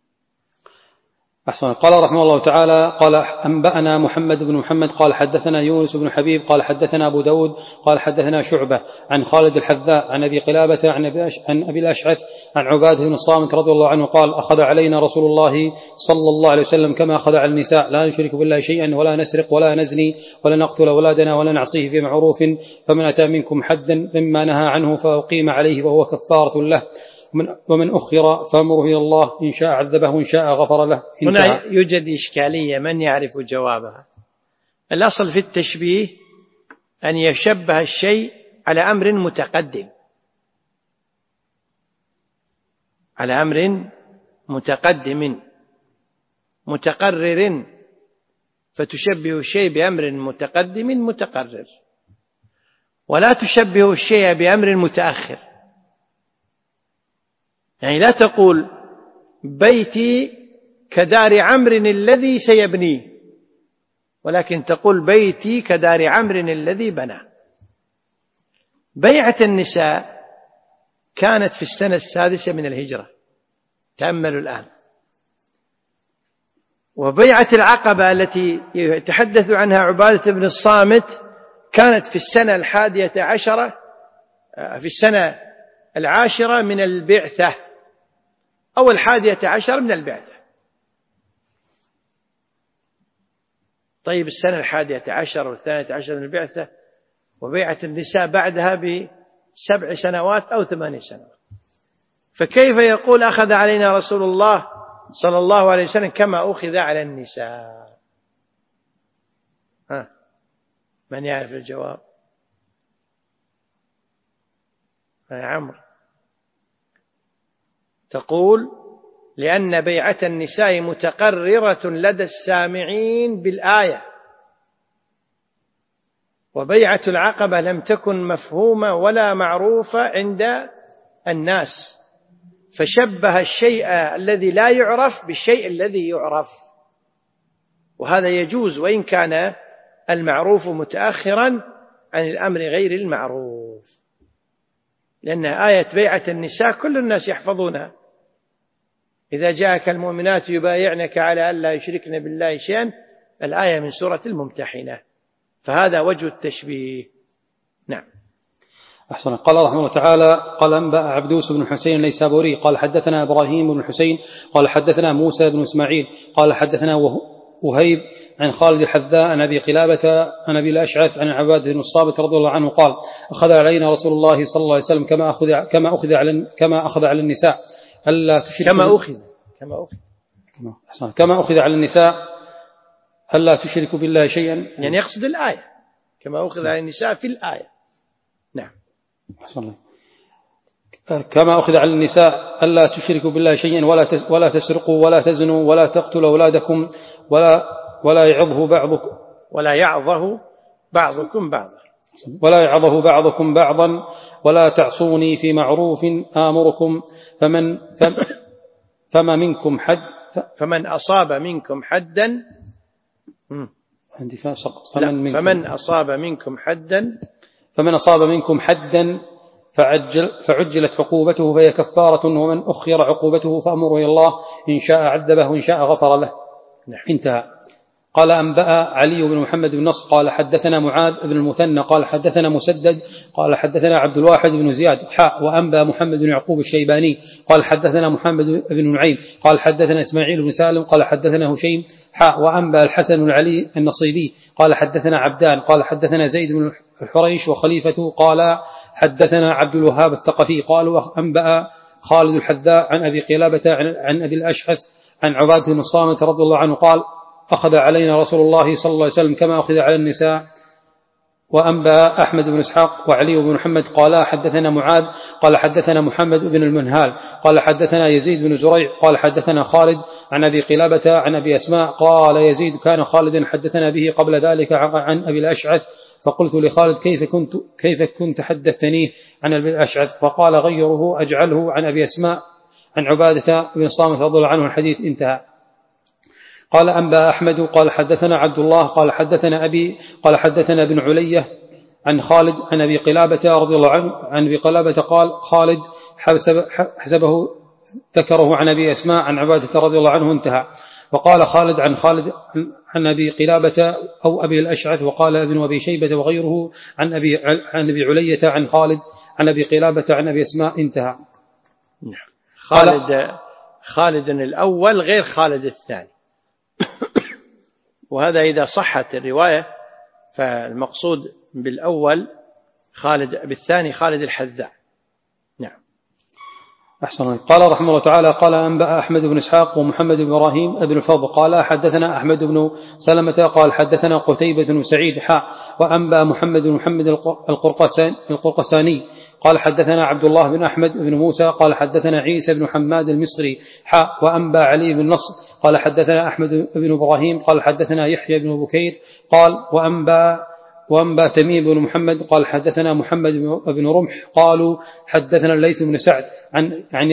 أحسن. قال رحمه الله تعالى قال أنبأنا محمد بن محمد قال حدثنا يونس بن حبيب قال حدثنا أبو داود قال حدثنا شعبة عن خالد الحذاء عن أبي قلابة عن أبي الأشعث عن عبادة بن الصامت رضي الله عنه قال أخذ علينا رسول الله صلى الله عليه وسلم كما أخذ على النساء، لا نشرك بالله شيئا ولا نسرق ولا نزني ولا نقتل أولادنا ولا نعصيه في معروف، فمن أتى منكم حدا مما نهى عنه فأقيم عليه وهو كفارة له، ومن أخر فأمره إلى الله إن شاء عذبه وإن شاء غفر له. هنا يوجد إشكالية من يعرف جوابها. الأصل في التشبيه أن يشبه الشيء على أمر متقدم، على أمر متقدم متقرر، فتشبه الشيء بأمر متقدم متقرر، ولا تشبه الشيء بأمر متأخر. يعني لا تقول بيتي كدار عمرو الذي سيبنيه، ولكن تقول بيتي كدار عمرو الذي بنى. بيعة النساء كانت في السنة 6 من الهجرة، تأملوا الآن. وبيعة العقبة التي يتحدث عنها عبادة بن الصامت كانت في السنة 11 في السنة 10 من البعثة أو 11 من البعثة. طيب السنة 11 و12 من البعثة، وبيعة النساء بعدها ب7 سنوات أو 8 سنوات، فكيف يقول أخذ علينا رسول الله صلى الله عليه وسلم كما أخذ على النساء؟ من يعرف الجواب؟ يا عمرو. تقول: لأن بيعة النساء متقررة لدى السامعين بالآية، وبيعة العقبة لم تكن مفهومة ولا معروفة عند الناس، فشبه الشيء الذي لا يعرف بالشيء الذي يعرف، وهذا يجوز وإن كان المعروف متأخرا عن الأمر غير المعروف، لأن آية بيعة النساء كل الناس يحفظونها: إذا جاءك المؤمنات يبايعنك على ألا يشركن بالله شيئا، الآية من سورة الممتحنة، فهذا وجه التشبيه. نعم. أحسن. قال رحمه الله تعالى: قال أنبأ عبدوس بن حسين النيسابوري قال حدثنا إبراهيم بن حسين قال حدثنا موسى بن إسماعيل قال حدثنا وهيب عن خالد الحذاء عن أبي قلابة عن أبي الأشعث عن عبادة بن الصامت رضي الله عنه قال: أخذ علينا رسول الله صلى الله عليه وسلم كما أخذ على النساء ألا تشركوا كما أخذ على النساء ألا تشركوا بالله شيئا، يعني يقصد الآية كما أخذ على النساء في الآية. نعم. كما أخذ على النساء ألا تشركوا بالله شيئا ولا تسرقوا ولا تزنوا ولا تقتلوا أولادكم ولا يعظه بعضكم بعضا ولا تعصوني في معروف آمركم فمن أصاب منكم حدا فمن أصاب منكم حدا فعجلت عقوبته فهي كفارة، ومن أخر عقوبته فأمره إلى الله إن شاء عذبه وإن شاء غفر له. انتهى. قال أنبأ علي بن محمد بن نصر قال حدثنا معاذ بن المثنى قال حدثنا مسدد قال حدثنا عبد الواحد بن زياد وأنبأ محمد بن يعقوب الشيباني قال حدثنا محمد بن نعيم قال حدثنا إسماعيل بن سالم قال حدثنا هشيم وأنبأ الحسن بن علي النصيبي قال حدثنا عبدان قال حدثنا زيد بن الحريش وخليفته قال حدثنا عبد الوهاب الثقفي قالوا أنبأ خالد الحذاء عن أبي قلابة عن أبي الأشعث عن عبادة بن الصامت رضي الله عنه قال: أخذ علينا رسول الله صلى الله عليه وسلم كما أخذ على النساء. وأنبأ أحمد بن إسحاق وعلي بن محمد قال حدثنا معاذ قال حدثنا محمد بن المنهال قال حدثنا يزيد بن زريع قال حدثنا خالد عن أبي قلابة عن أبي أسماء قال يزيد: كان خالد حدثنا به قبل ذلك عن أبي الأشعث، فقلت لخالد: كيف كنت حدثتنيه عن أبي الأشعث؟ فقال: غيره أجعله عن أبي أسماء عن عبادة بن الصامت رضي الله عنه. الحديث انتهى. قال أنبأ أحمد قال حدثنا عبد الله قال حدثنا أبي قال حدثنا ابن علية عن خالد عن أبي قلابة رضي الله عنه عن أبي قلابة قال: خالد حسبه ذكره عن أبي أسماء عن عبادة رضي الله عنه. انتهى. وقال خالد عن أبي قلابة أو أبي الأشعث، وقال ابن أبي شيبة وغيره عن أبي علية عن خالد عن أبي قلابة عن أبي أسماء. انتهى. خالد الأول غير خالد الثاني، وهذا إذا صحت الرواية فالمقصود بالأول خالد، بالثاني خالد الحذاء. نعم. أحسن. قال رحمه الله تعالى: قال أنبأ أحمد بن إسحاق ومحمد بن إبراهيم ابن الفضل قال حدثنا أحمد بن سلمة قال حدثنا قتيبة بن سعيد وأنبأ محمد بن محمد القرقساني قال حدثنا عبد الله بن أحمد بن موسى قال حدثنا عيسى بن حماد المصري وأنبأ علي بن نصر قال حدثنا أحمد بن إبراهيم قال حدثنا يحيى بن بكير قال وأنبأ تميم بن محمد قال حدثنا محمد بن رمح قالوا حدثنا الليث بن سعد عن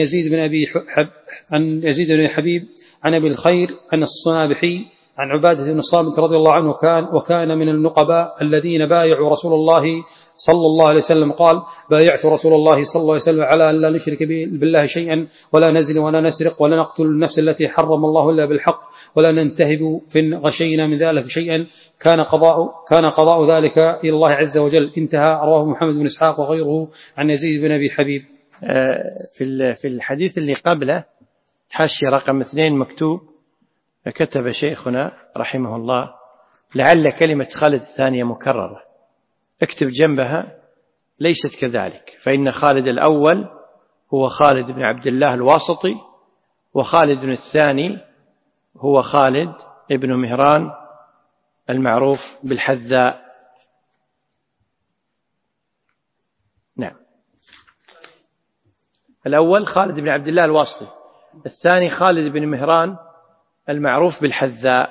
يزيد بن حبيب عن أبي الخير عن الصنابحي عن عبادة بن الصامت رضي الله عنه وكان من النقباء الذين بايعوا رسول الله صلى الله عليه وسلم قال: بايعت رسول الله صلى الله عليه وسلم على أن لا نشرك بالله شيئا ولا نزن ولا نسرق ولا نقتل النفس التي حرم الله إلا بالحق ولا ننتهب فإن غشينا من ذلك شيئا كان قضاء ذلك إلى الله عز وجل. انتهى. رواه محمد بن إسحاق وغيره عن يزيد بن أبي حبيب. في الحديث اللي قبله حاشية رقم 2 مكتوب، كتب شيخنا رحمه الله: لعل كلمة خالد الثانية مكررة، اكتب جنبها ليست كذلك، فإن خالد الأول هو خالد بن عبد الله الواسطي، وخالد الثاني هو خالد ابن مهران المعروف بالحذاء. نعم. الأول خالد بن عبد الله الواسطي، الثاني خالد بن مهران المعروف بالحذاء.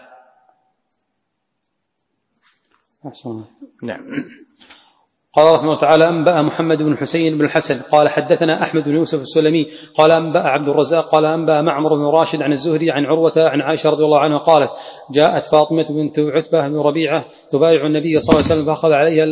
نعم. قال رحمه الله تعالى: أنبأ محمد بن حسين بن الحسن قال حدثنا أحمد بن يوسف السلمي قال أنبأ عبد الرزاق قال أنبأ معمر بن راشد عن الزهري عن عروة عن عائشة رضي الله عنها قالت: جاءت فاطمة بنت عتبة بن ربيعة تبايع النبي صلى الله عليه وسلم فأخذ عليها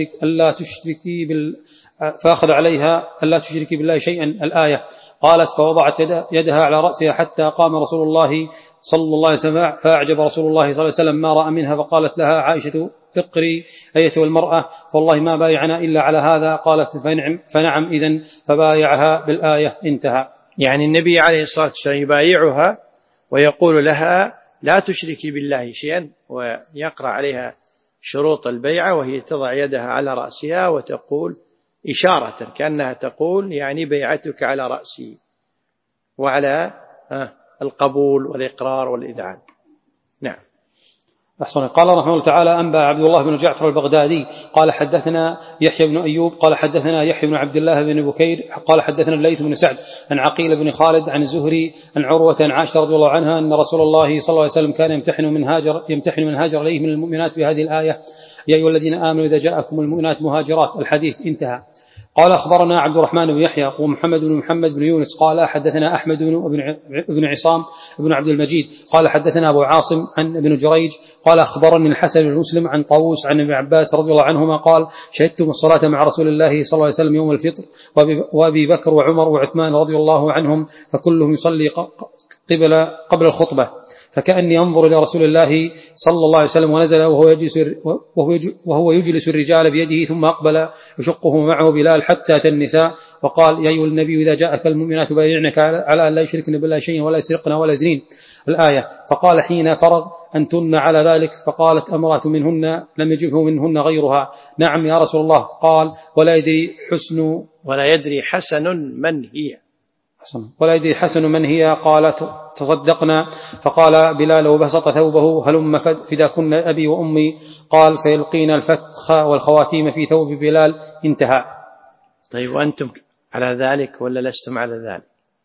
ألا تشركي بالله شيئا الآية. قالت: فوضعت يدها على رأسها حتى قام رسول الله صلى الله عليه وسلم، فأعجب رسول الله صلى الله عليه وسلم ما رأى منها، فقالت لها عائشة: اقري أيتها المرأة فوالله ما بايعنا إلا على هذا. قالت: فنعم إذن، فبايعها بالآية. انتهى. يعني النبي عليه الصلاة والسلام يبايعها ويقول لها لا تشركي بالله شيئا، ويقرأ عليها شروط البيعة، وهي تضع يدها على رأسها وتقول إشارة كأنها تقول يعني بيعتك على رأسي، وعلى القبول والإقرار والإذعان. نعم. أحسن. قال رحمه الله تعالى: أنبأ عبد الله بن جعفر البغدادي قال حدثنا يحيى بن أيوب قال حدثنا يحيى بن عبد الله بن بكير قال حدثنا الليث بن سعد عن عقيل بن خالد عن الزهري عن عروة عن عائشة رضي الله عنها أن رسول الله صلى الله عليه وسلم كان يمتحن من هاجر إليه من المؤمنات بهذه الآية: يا أيها الذين آمنوا إذا جاءكم المؤمنات مهاجرات. الحديث. انتهى. قال: أخبرنا عبد الرحمن بن يحيى ومحمد بن يونس قال حدثنا أحمد بن عصام بن عبد المجيد قال حدثنا أبو عاصم عن ابن جريج قال أخبرني الحسن بن مسلم عن طاووس عن ابن عباس رضي الله عنهما قال: شهدتم الصلاة مع رسول الله صلى الله عليه وسلم يوم الفطر، وأبي بكر وعمر وعثمان رضي الله عنهم، فكلهم يصلي قبل الخطبة، فكأني أنظر إلى رسول الله صلى الله عليه وسلم ونزل وهو يجلس الرجال بيده، ثم أقبل يشقه معه بلال حتى أتى النساء، وقال: يا أيها النبي إذا جاءك المؤمنات بايعنك على أن لا يشركن بالله شيئا ولا يسرقن ولا يزنين. الآية. فقال حين فرغ: أنتن على ذلك؟ فقالت امرأة منهن لم يجبه منهن غيرها: نعم يا رسول الله. قال: ولا يدري حسن من هي. قالت: تصدقنا. فقال بلال وبسط ثوبه: هلم فداكن أبي وأمي. قال: فيلقين الفتخ والخواتيم في ثوب بلال. انتهى. طيب، وأنتم على ذلك ولا لستم على ذلك؟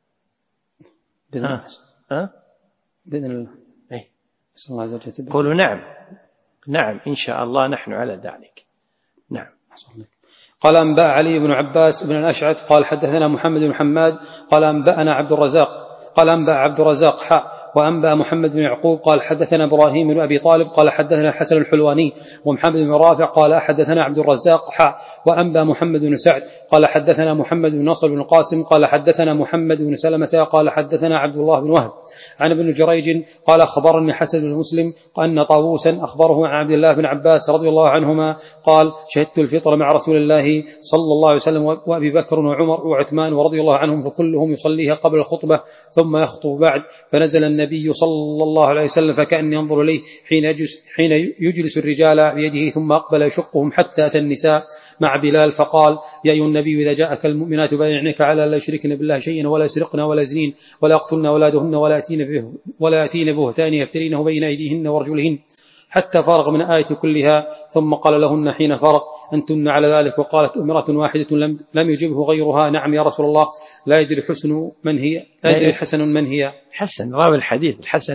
بإذن الله. الله عز وجل. قولوا نعم إن شاء الله نحن على ذلك. نعم. قال: أنبأ علي بن عباس بن الأشعث قال حدثنا محمد بن حماد قال أنبأنا عبد الرزاق قال أنبأ عبد الرزاق وأنبأ محمد بن يعقوب قال حدثنا إبراهيم بن أبي طالب قال حدثنا الحسن الحلواني ومحمد بن رافع قال حدثنا عبد الرزاق وأنبأ محمد بن سعد قال حدثنا محمد بن نصر بن القاسم قال حدثنا محمد بن سلمة قال حدثنا عبد الله بن وهب عن ابن جريج قال أخبرني حسن بن مسلم أن طاووسا أخبره عن عبد الله بن عباس رضي الله عنهما قال: شهدت الفطر مع رسول الله صلى الله عليه وسلم وأبي بكر وعمر وعثمان ورضي الله عنهم، فكلهم يصليها قبل الخطبة ثم يخطب بعد، فنزل النبي صلى الله عليه وسلم فكأني ينظر إليه حين يجلس الرجال بيده، ثم أقبل يشقهم حتى أتى النساء مع بلال، فقال: يا أيها النبي إذا جاءك المؤمنات بايعنك على لا يشركن بالله شيئا ولا يسرقن ولا يزنين ولا يقتلن أولادهن ولا يأتين بهتان يفترينه بين أيديهن وارجلهن، حتى فرغ من الآية كلها، ثم قال لهن حين فرغ: أنتن على ذلك؟ وقالت امرأة واحدة لم يجبه غيرها: نعم يا رسول الله. لا يدري حسن من هي. حسن راوي الحديث الحسن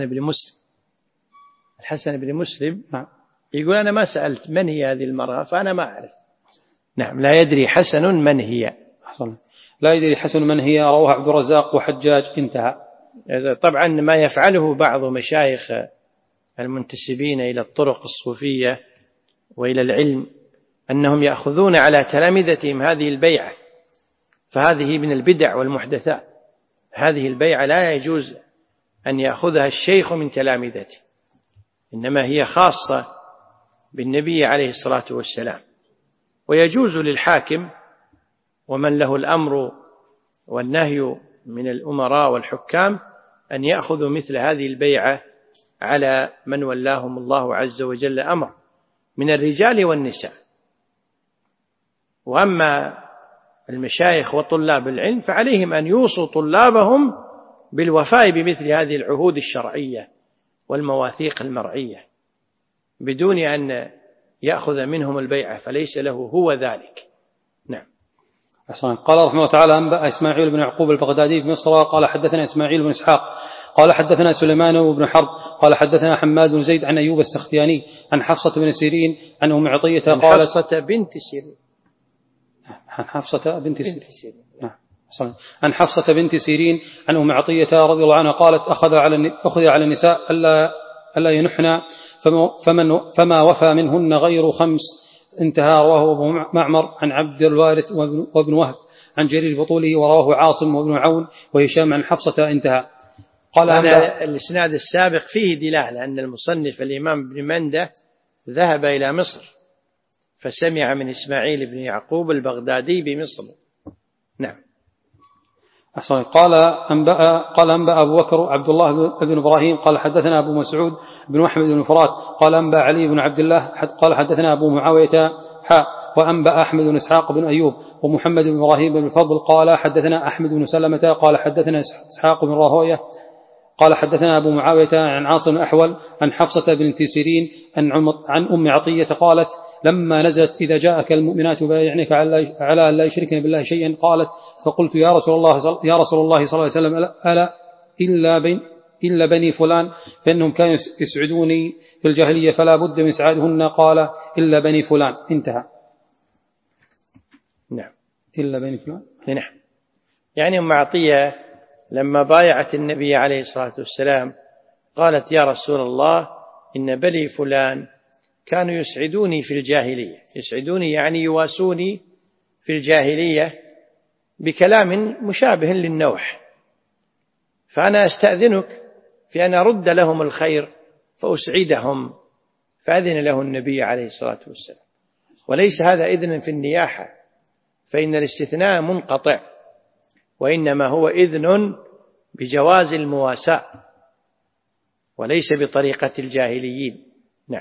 بن مسلم يقول: أنا ما سألت من هي هذه المرأة فأنا ما أعرف. نعم. لا يدري حسن من هي. لا يدري حسن من هي. رواه عبد الرزاق وحجاج. انتهى. طبعا ما يفعله بعض مشايخ المنتسبين إلى الطرق الصوفية وإلى العلم أنهم يأخذون على تلامذتهم هذه البيعة، فهذه من البدع والمحدثات. هذه البيعة لا يجوز أن يأخذها الشيخ من تلامذته، إنما هي خاصة بالنبي عليه الصلاة والسلام. ويجوز للحاكم ومن له الأمر والنهي من الأمراء والحكام أن يأخذوا مثل هذه البيعة على من ولاهم الله عز وجل أمر من الرجال والنساء. وأما المشايخ وطلاب العلم فعليهم أن يوصوا طلابهم بالوفاء بمثل هذه العهود الشرعية والمواثيق المرعية بدون أن يأخذ منهم البيعة، فليس له هو ذلك. نعم. قال رحمه الله تعالى أنبأ إسماعيل بن يعقوب البغدادي بمصر قال حدثنا إسماعيل بن إسحاق قال حدثنا سليمان بن حرب قال حدثنا حماد بن زيد عن أيوب السختياني عن حفصة بن سيرين عن أم عطية قالت حفصة بنت سيرين عن حفصة بنت سيرين عن أم عطية رضي الله عنها قالت أخذ على النساء ألا ينحن فما وفى منهن غير 5 انتهى. رواه أبو معمر عن عبد الوارث وابن وهب عن جرير بطوله ورواه عاصم وابن عون وهشام عن حفصة انتهى. قال الإسناد السابق فيه دلالة أن المصنف الإمام بن منده ذهب إلى مصر فسمع من إسماعيل بن يعقوب البغدادي بمصر. نعم. قال أنبأ أبو بكر عبد الله بن إبراهيم قال حدثنا أبو مسعود بن محمد بن فرات قال أنبأ علي بن عبد الله قال حدثنا أبو معاوية وأنبأ أحمد بن إسحاق بن أيوب ومحمد بن إبراهيم بن الفضل قال حدثنا أحمد بن سلمة قال حدثنا إسحاق بن راهوية قال حدثنا أبو معاوية عن عاصم الأحول عن حفصة بنت سيرين عن أم عطية قالت لما نزلت إذا جاءك المؤمنات بايعنك على أن لا يشركن بالله شيئا قالت فقلت يا رسول الله صلى الله عليه وسلم ألا إلا بني فلان فإنهم كانوا يسعدوني في الجاهلية فلا بد من سعادهن قال إلا بني فلان انتهى. نعم. إلا بني فلان. نعم. يعني أم عطية لما بايعت النبي عليه الصلاة والسلام قالت يا رسول الله إن بني فلان كانوا يسعدوني في الجاهلية، يسعدوني يعني يواسوني في الجاهلية بكلام مشابه للنوح، فأنا أستأذنك في أن أرد لهم الخير فأسعدهم، فأذن له النبي عليه الصلاة والسلام. وليس هذا إذن في النياحة، فإن الاستثناء منقطع، وإنما هو إذن بجواز المواساة وليس بطريقة الجاهليين. نعم.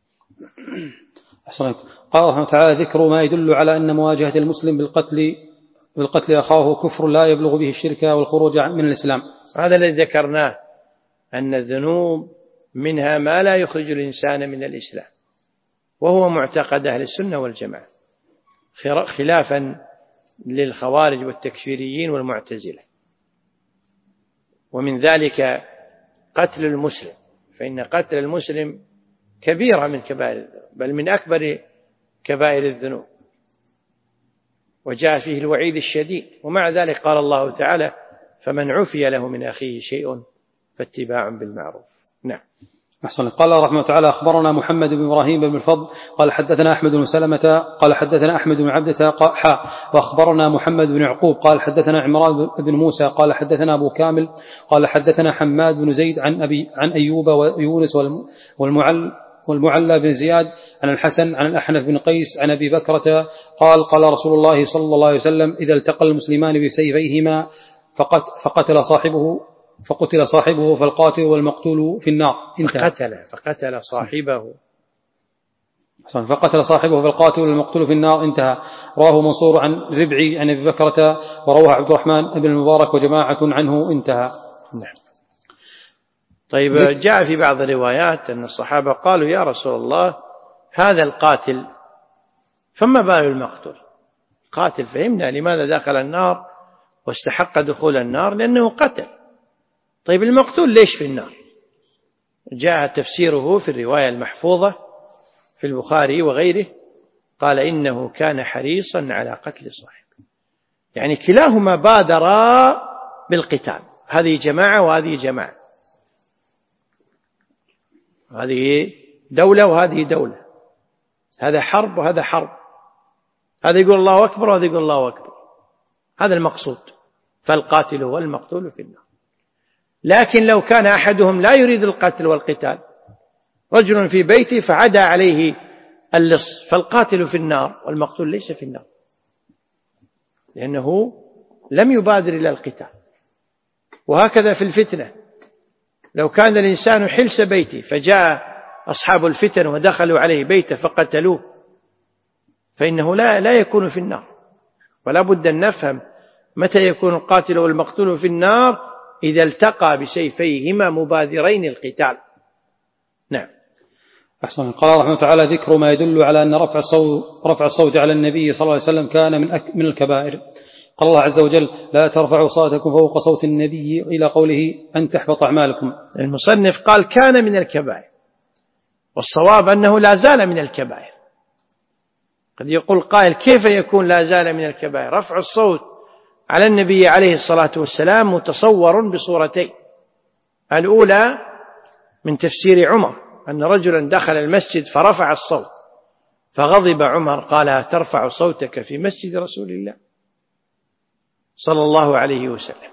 قال رحمه تعالى ذكر ما يدل على أن مواجهة المسلم بالقتل أخاه كفر لا يبلغ به الشرك والخروج من الإسلام. هذا الذي ذكرناه أن الذنوب منها ما لا يخرج الإنسان من الإسلام، وهو معتقد أهل السنة والجماعة، خلافا للخوارج والتكفيريين والمعتزلة. ومن ذلك قتل المسلم، فإن قتل المسلم كبيرة من كبائر الذنوب، بل من أكبر كبائر الذنوب، وجاء فيه الوعيد الشديد. ومع ذلك قال الله تعالى فمن عفي له من أخيه شيء فاتباع بالمعروف. نعم. قال رحمه تعالى أخبرنا محمد بن إبراهيم بن الفضل قال حدثنا أحمد بن سلمة قال حدثنا أحمد بن عبدة وأخبرنا محمد بن يعقوب قال حدثنا عمران بن موسى قال حدثنا أبو كامل قال حدثنا حماد بن زيد عن أيوب ويونس والمعلى بن زياد عن الحسن عن الأحنف بن قيس عن أبي بكرة قال رسول الله صلى الله عليه وسلم إذا التقى المسلمان بسيفيهما فقتل صاحبه فالقاتل والمقتول في النار. فقتل صاحبه فالقاتل والمقتول في النار انتهى. رواه منصور عن ربعي عن أبي بكرة ورواه عبد الرحمن بن المبارك وجماعة عنه انتهى. نعم. طيب، جاء في بعض الروايات أن الصحابة قالوا يا رسول الله هذا القاتل فما بال المقتول؟ قاتل فهمنا لماذا دخل النار واستحق دخول النار لأنه قتل. طيب المقتول ليش في النار؟ جاء تفسيره في الرواية المحفوظة في البخاري وغيره، قال إنه كان حريصا على قتل صاحبه، يعني كلاهما بادرا بالقتال، هذه جماعة وهذه جماعة، هذه دولة وهذه دولة، هذا حرب وهذا حرب، هذا يقول الله أكبر وهذا يقول الله أكبر، هذا المقصود. فالقاتل والمقتول في النار. لكن لو كان أحدهم لا يريد القتل والقتال، رجل في بيته فعدى عليه اللص، فالقاتل في النار والمقتول ليس في النار، لأنه لم يبادر إلى القتال. وهكذا في الفتنة، لو كان الإنسان حلس بيته فجاء أصحاب الفتن ودخلوا عليه بيته فقتلوه، فإنه لا يكون في النار. ولا بد أن نفهم متى يكون القاتل والمقتول في النار: إذا التقى بسيفيهما مبادرين القتال. نعم. أحسن. قال رحمه تعالى: ذكر ما يدل على أن رفع الصوت على النبي صلى الله عليه وسلم كان من الكبائر. قال الله عز وجل: لا ترفعوا صوتكم فوق صوت النبي، إلى قوله: أن تحبط أعمالكم. المصنف قال كان من الكبائر، والصواب أنه لا زال من الكبائر. قد يقول قائل: كيف يكون لا زال من الكبائر؟ رفع الصوت على النبي عليه الصلاة والسلام متصور بصورتين: الأولى من تفسير عمر أن رجلا دخل المسجد فرفع الصوت، فغضب عمر قال: ترفع صوتك في مسجد رسول الله صلى الله عليه وسلم.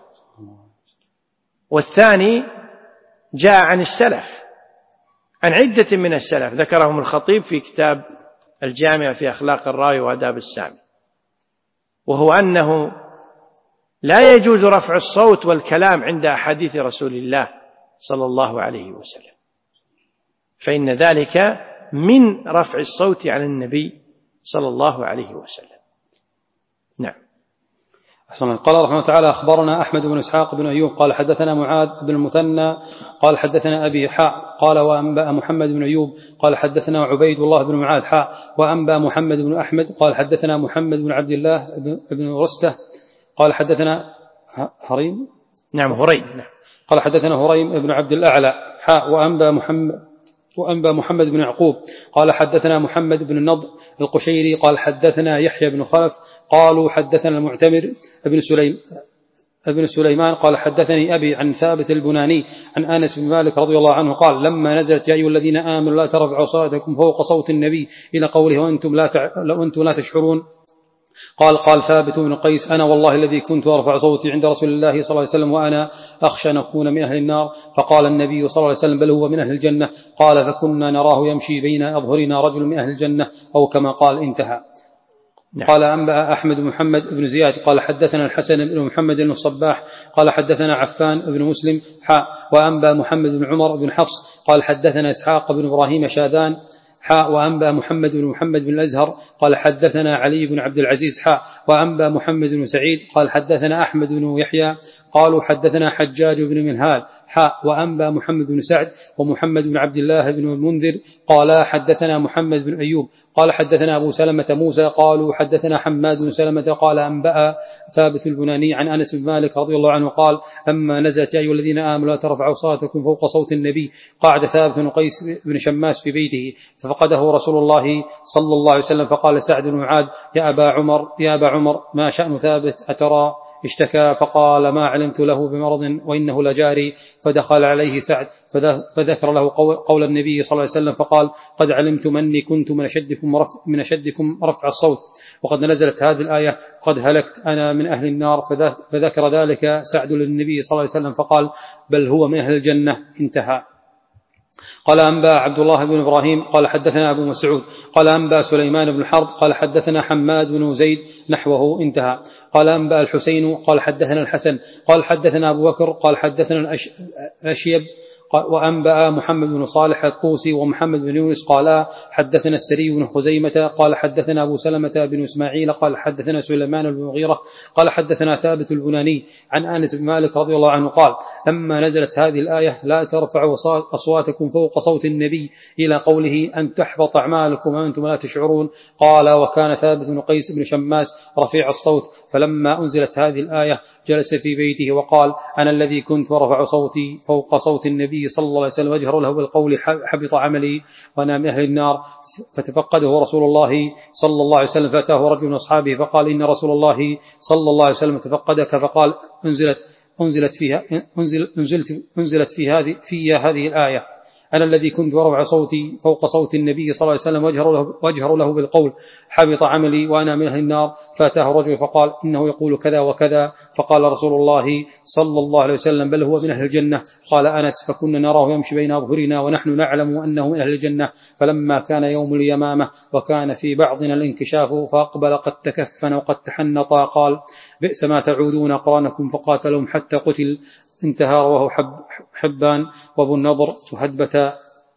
والثاني جاء عن السلف، عن عدة من السلف ذكرهم الخطيب في كتاب الجامع في أخلاق الراوي وآداب السامع، وهو أنه لا يجوز رفع الصوت والكلام عند أحاديث رسول الله صلى الله عليه وسلم، فإن ذلك من رفع الصوت على النبي صلى الله عليه وسلم. نعم. قال رحمه تعالى: أخبرنا أحمد بن إسحاق بن أيوب قال حدثنا معاذ بن المثنى قال حدثنا أبي قال وأنبأ محمد بن أيوب قال حدثنا عبيد الله بن معاذ وأنبأ محمد بن أحمد قال حدثنا محمد بن عبد الله بن رسته قال حدثنا هريم. نعم هريم. قال حدثنا هريم بن عبد الأعلى وأنبأ محمد بن يعقوب قال حدثنا محمد بن النضر القشيري قال حدثنا يحيى بن خلف قالوا حدثنا المعتمر ابن سليمان قال حدثني أبي عن ثابت البناني عن أنس بن مالك رضي الله عنه قال: لما نزلت: يا أيها الذين آمنوا لا ترفعوا صوتكم فوق صوت النبي، إلى قوله: وأنتم لا تشعرون. قال ثابت بن قيس: أنا والله الذي كنت أرفع صوتي عند رسول الله صلى الله عليه وسلم وأنا أخشى أن أكون من أهل النار. فقال النبي صلى الله عليه وسلم: بل هو من أهل الجنة. قال: فكنا نراه يمشي بين أظهرنا رجل من أهل الجنة، أو كما قال. انتهى. قال: أنبأ أحمد بن محمد بن زياد قال حدثنا الحسن بن محمد بن الصباح قال حدثنا عفان بن مسلم وأنبأ محمد بن عمر بن حفص قال حدثنا إسحاق بن إبراهيم شاذان وأنبأ محمد بن محمد بن الأزهر قال حدثنا علي بن عبد العزيز وأنبأ محمد بن سعيد قال حدثنا أحمد بن يحيى قالوا حدثنا حجاج بن منهال وأنبأ محمد بن سعد ومحمد بن عبد الله بن المنذر قال حدثنا محمد بن أيوب قال حدثنا أبو سلمة موسى قالوا حدثنا حماد بن سلمة قال أنبأ ثابت البناني عن أنس بن مالك رضي الله عنه قال: أما نزلت: يا أيها الذين آمنوا لا ترفعوا صوتكم فوق صوت النبي، قعد ثابت بن قيس بن شماس في بيته ففقده رسول الله صلى الله عليه وسلم، فقال سعد بن معاذ: يا أبا عمر ما شأن ثابت؟ أترى اشتكى؟ فقال: ما علمت له بمرض وإنه لجاري. فدخل عليه سعد فذكر له قول النبي صلى الله عليه وسلم فقال: قد علمتم أني كنت من أشدكم رفع الصوت، وقد نزلت هذه الآية: قد هلكت أنا من أهل النار. فذكر ذلك سعد للنبي صلى الله عليه وسلم فقال: بل هو من أهل الجنة. انتهى. قال: أنبأ عبد الله بن إبراهيم قال حدثنا أبو مسعود قال أنبأ سليمان بن حرب قال حدثنا حماد بن زيد نحوه. انتهى. قال: أنبأ الحسين قال حدثنا الحسن قال حدثنا أبو بكر قال حدثنا الأشيب وأنبأ محمد بن صالح الطوسي ومحمد بن يونس قال حدثنا السري بن خزيمة قال حدثنا أبو سلمة بن إسماعيل قال حدثنا سليمان بن مغيرة قال حدثنا ثابت البناني عن أنس بن مالك رضي الله عنه قال: لما نزلت هذه الآية: لا ترفعوا أصواتكم فوق صوت النبي، إلى قوله: أن تحبط أعمالكم وأنتم لا تشعرون. قال: وكان ثابت بن قيس بن شماس رفيع الصوت، فلما أنزلت هذه الآية جلس في بيته وقال: أنا الذي كنت أرفع صوتي فوق صوت النبي صلى الله عليه وسلم وأجهر له بالقول: حبط عملي وأنا من أهل النار. فتفقده رسول الله صلى الله عليه وسلم فأتاه رجل من أصحابه فقال: إن رسول الله صلى الله عليه وسلم تفقدك. فقال: أنزلت في هذه الآية: أنا الذي كنت أرفع صوتي فوق صوت النبي صلى الله عليه وسلم واجهر له بالقول: حبط عملي وأنا من أهل النار. فأتاه رجل فقال: إنه يقول كذا وكذا. فقال رسول الله صلى الله عليه وسلم: بل هو من أهل الجنة. قال أنس: فكنا نراه يمشي بين أظهرنا ونحن نعلم أنه من أهل الجنة. فلما كان يوم اليمامة وكان في بعضنا الانكشاف فأقبل قد تكفن وقد تحنط قال: بئس ما تعودون أقرانكم فقاتلهم حتى قتل. انتهى. رواه حبان وابو النضر وهدبة.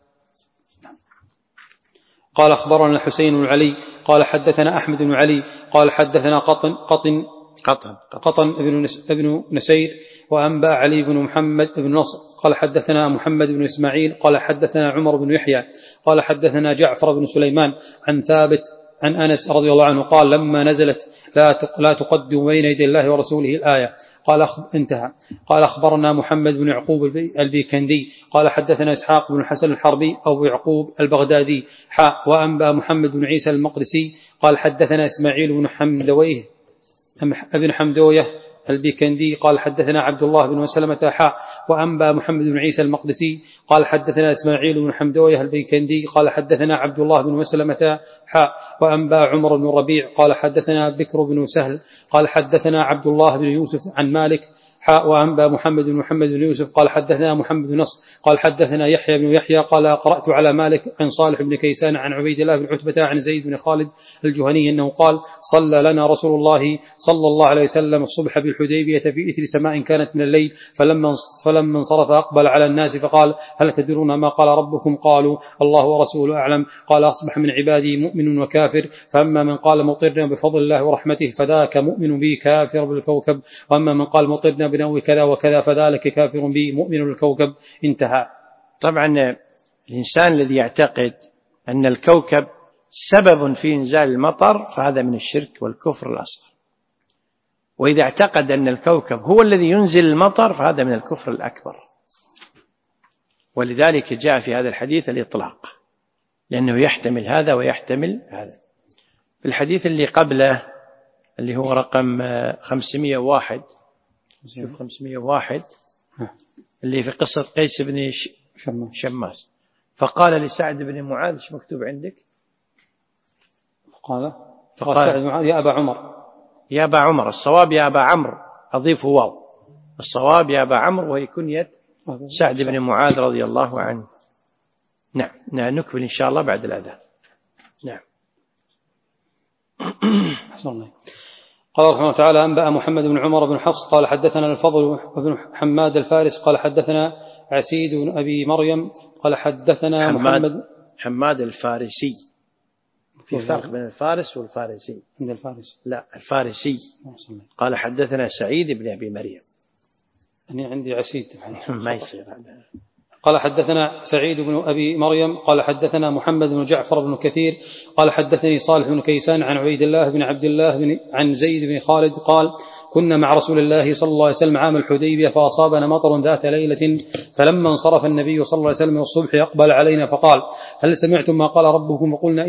قال: أخبرنا الحسين بن علي قال حدثنا أحمد بن علي قال حدثنا قطن ابن نسير وأنبأ علي بن محمد بن نصر قال حدثنا محمد بن إسماعيل قال حدثنا عمر بن يحيى قال حدثنا جعفر بن سليمان عن ثابت عن أنس رضي الله عنه قال لما نزلت لا تقدم بين يدي الله ورسوله الآية انتهى. قال أخبرنا محمد بن يعقوب البيكندي قال حدثنا إسحاق بن الحسن الحربي أو يعقوب البغدادي وأنبأ محمد بن عيسى المقدسي قال حدثنا إسماعيل بن حمدويه ابن حمدويه البيكندي قال حدثنا عبد الله بن مسلمة وأنبأ محمد بن عيسى المقدسي قال حدثنا إسماعيل بن حمدويه البيكندي قال حدثنا عبد الله بن مسلمة وأنبأ عمر بن الربيع قال حدثنا بكر بن سهل قال حدثنا عبد الله بن يوسف عن مالك وأنبأ محمد بن يوسف قال حدثنا محمد بن نصر قال حدثنا يحيى بن يحيى قال قرأت على مالك عن صالح بن كيسان عن عبيد الله بن عتبة عن زيد بن خالد الجهني أنه قال صلى لنا رسول الله صلى الله عليه وسلم الصبح بالحديبية في إثر سماء كانت من الليل فلما انصرف أقبل على الناس فقال هل تدرون ما قال ربكم قالوا الله ورسوله أعلم قال أصبح من عبادي مؤمن وكافر فأما من قال مطرنا بفضل الله ورحمته فذاك مؤمن بي كافر بالكوكب وأما من قال مطرنا بنوء كذا وكذا فذلك كافر بي مؤمن بالكوكب انتهى. طبعا الإنسان الذي يعتقد أن الكوكب سبب في إنزال المطر فهذا من الشرك والكفر الأصغر، وإذا اعتقد أن الكوكب هو الذي ينزل المطر فهذا من الكفر الأكبر. ولذلك جاء في هذا الحديث الإطلاق لأنه يحتمل هذا ويحتمل هذا. في الحديث اللي قبله اللي هو رقم 501 اللي في قصة قيس بن شماس فقال لسعد بن معاذ ايش مكتوب عندك؟ فقال سعد بن معاذ يا أبا عمر الصواب يا أبا عمرو أضيفه واو الصواب يا أبا عمرو وهي كنية سعد بن معاذ رضي الله عنه. نعم نكمل إن شاء الله بعد الأذان. نعم. قال رحمه الله تعالى أنبأ محمد بن عمر بن حفص قال حدثنا الفضل بن حماد الفارس قال حدثنا عسيد بن أبي مريم قال حدثنا حماد الفارسي. في فرق بين الفارس والفارسي. عند الفارس لا الفارسي. قال حدثنا سعيد بن أبي مريم. أنا عندي عسيد ما يصير هذا. قال حدثنا سعيد بن أبي مريم قال حدثنا محمد بن جعفر بن كثير قال حدثني صالح بن كيسان عن عبيد الله بن عبد الله عن زيد بن خالد قال كنا مع رسول الله صلى الله عليه وسلم عام الحديبية فأصابنا مطر ذات ليلة فلما انصرف النبي صلى الله عليه وسلم الصبح أقبل علينا فقال هل سمعتم ما قال ربكم وقلنا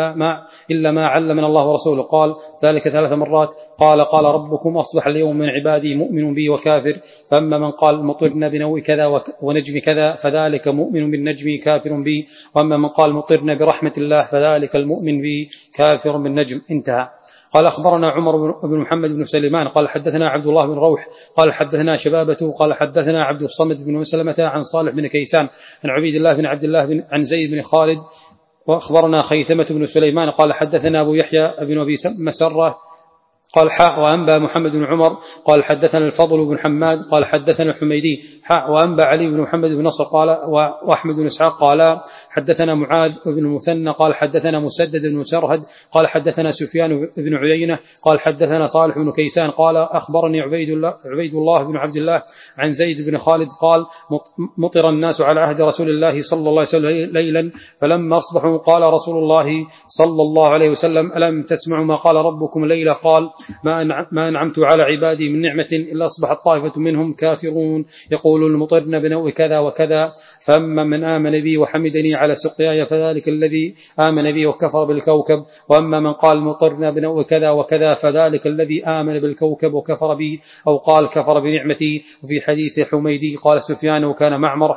إلا ما علمنا الله ورسوله قال ذلك 3 مرات قال ربكم أصبح اليوم من عبادي مؤمن بي وكافر فأما من قال مطرنا بنوء كذا ونجم كذا فذلك مؤمن بالنجم كافر بي وأما من قال مطرنا برحمة الله فذلك المؤمن بي كافر بالنجم انتهى. قال أخبرنا عمر بن محمد بن سليمان قال حدثنا عبد الله بن روح قال حدثنا شبابة قال حدثنا عبد الصمد بن مسلمة عن صالح بن كيسان عن عبيد الله بن عبد الله عن زيد بن خالد وأخبرنا خيثمة بن سليمان قال حدثنا أبو يحيى بن أبي مسرة قال وأنبأ محمد بن عمر قال حدثنا الفضل بن حماد قال حدثنا الحميدي وأنبأ علي بن محمد بن نصر قال وأحمد بن إسحاق قال حدثنا معاذ بن المثنى قال حدثنا مسدد بن سرهد قال حدثنا سفيان بن عيينة قال حدثنا صالح بن كيسان قال أخبرني عبيد الله بن عبد الله عن زيد بن خالد قال مطر الناس على عهد رسول الله صلى الله عليه وسلم ليلا فلما أصبحوا قال رسول الله صلى الله عليه وسلم ألم تسمعوا ما قال ربكم ليلة قال ما أنعمت على عبادي من نعمة إلا أصبحت طائفة منهم كافرون يقولون مطرنا بنوء كذا وكذا فأما من آمن بي وحمدني على سقياي فذلك الذي آمن بي وكفر بالكوكب وأما من قال مطرنا بنوء كذا وكذا فذلك الذي آمن بالكوكب وكفر بي أو قال كفر بنعمتي. وفي حديث حميدي قال سفيان وكان معمر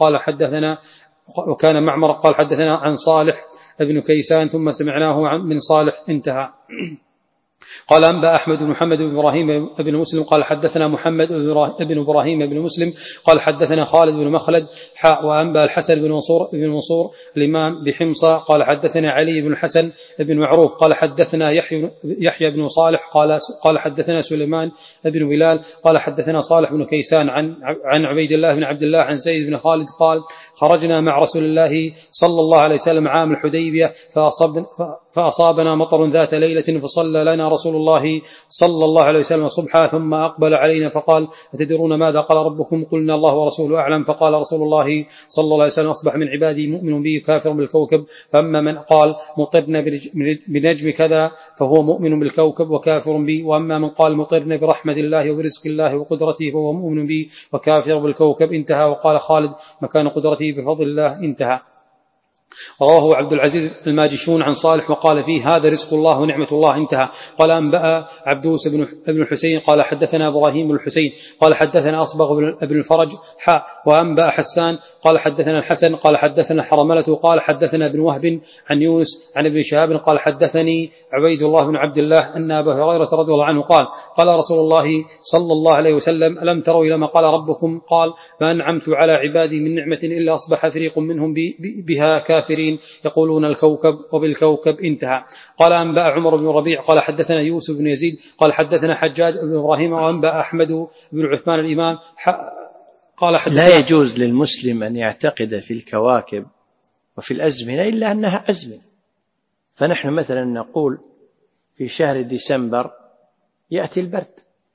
قال حدثنا عن صالح ابن كيسان ثم سمعناه من صالح انتهى. قال أنبأ أحمد بن محمد بن إبراهيم بن مسلم قال حدثنا محمد بن إبراهيم بن مسلم قال حدثنا خالد بن مخلد وأنبأ الحسن بن منصور الإمام بحمصة قال حدثنا علي بن الحسن بن معروف قال حدثنا يحيى بن صالح قال حدثنا سليمان بن بلال قال حدثنا صالح بن كيسان عن عبيد الله بن عبد الله عن زيد بن خالد قال خرجنا مع رسول الله صلى الله عليه وسلم عام الحديبية فأصابنا مطر ذات ليلة فصلى لنا رسول الله صلى الله عليه وسلم صبحا ثم أقبل علينا فقال: أتدرون ماذا قال ربكم؟ قلنا: الله ورسوله أعلم. فقال رسول الله صلى الله عليه وسلم: أصبح من عبادي مؤمن به كافر بالكوكب، فأما من قال مطرنا بنجم كذا فهو مؤمن بالكوكب وكافر به، وأما من قال مطرنا برحمة الله وبرزق الله وقدرته فهو مؤمن به وكافر بالكوكب. انتهى. وقال خالد: مكان قدرته بفضل الله. انتهى. رواه عبد العزيز الماجشون عن صالح وقال فيه: هذا رزق الله ونعمة الله. انتهى. قال: أنبأ عبدوس بن الحسين قال حدثنا إبراهيم بن الحسين قال حدثنا أصبغ بن الفرج وأنبأ حسان قال حدثنا الحسن قال حدثنا حرملة قال حدثنا ابن وهب عن يونس عن ابن شهاب قال حدثني عبيد الله بن عبد الله أن أبا هريرة رضي الله عنه قال: قال رسول الله صلى الله عليه وسلم: ألم تروا إلى ما قال ربكم؟ قال: ما أنعمت على عبادي من نعمة إلا أصبح فريق منهم بها كافرين يقولون الكوكب وبالكوكب. انتهى. قال: أنبأ عمر بن ربيع قال حدثنا يوسف بن يزيد قال حدثنا حجاج بن إبراهيم وأنبأ أحمد بن عثمان الإمام قال حدثنا. لا يجوز للمسلم أن يعتقد في الكواكب وفي الأزمنة إلا أنها أزمنة. فنحن مثلا نقول في شهر ديسمبر يأتي البرد،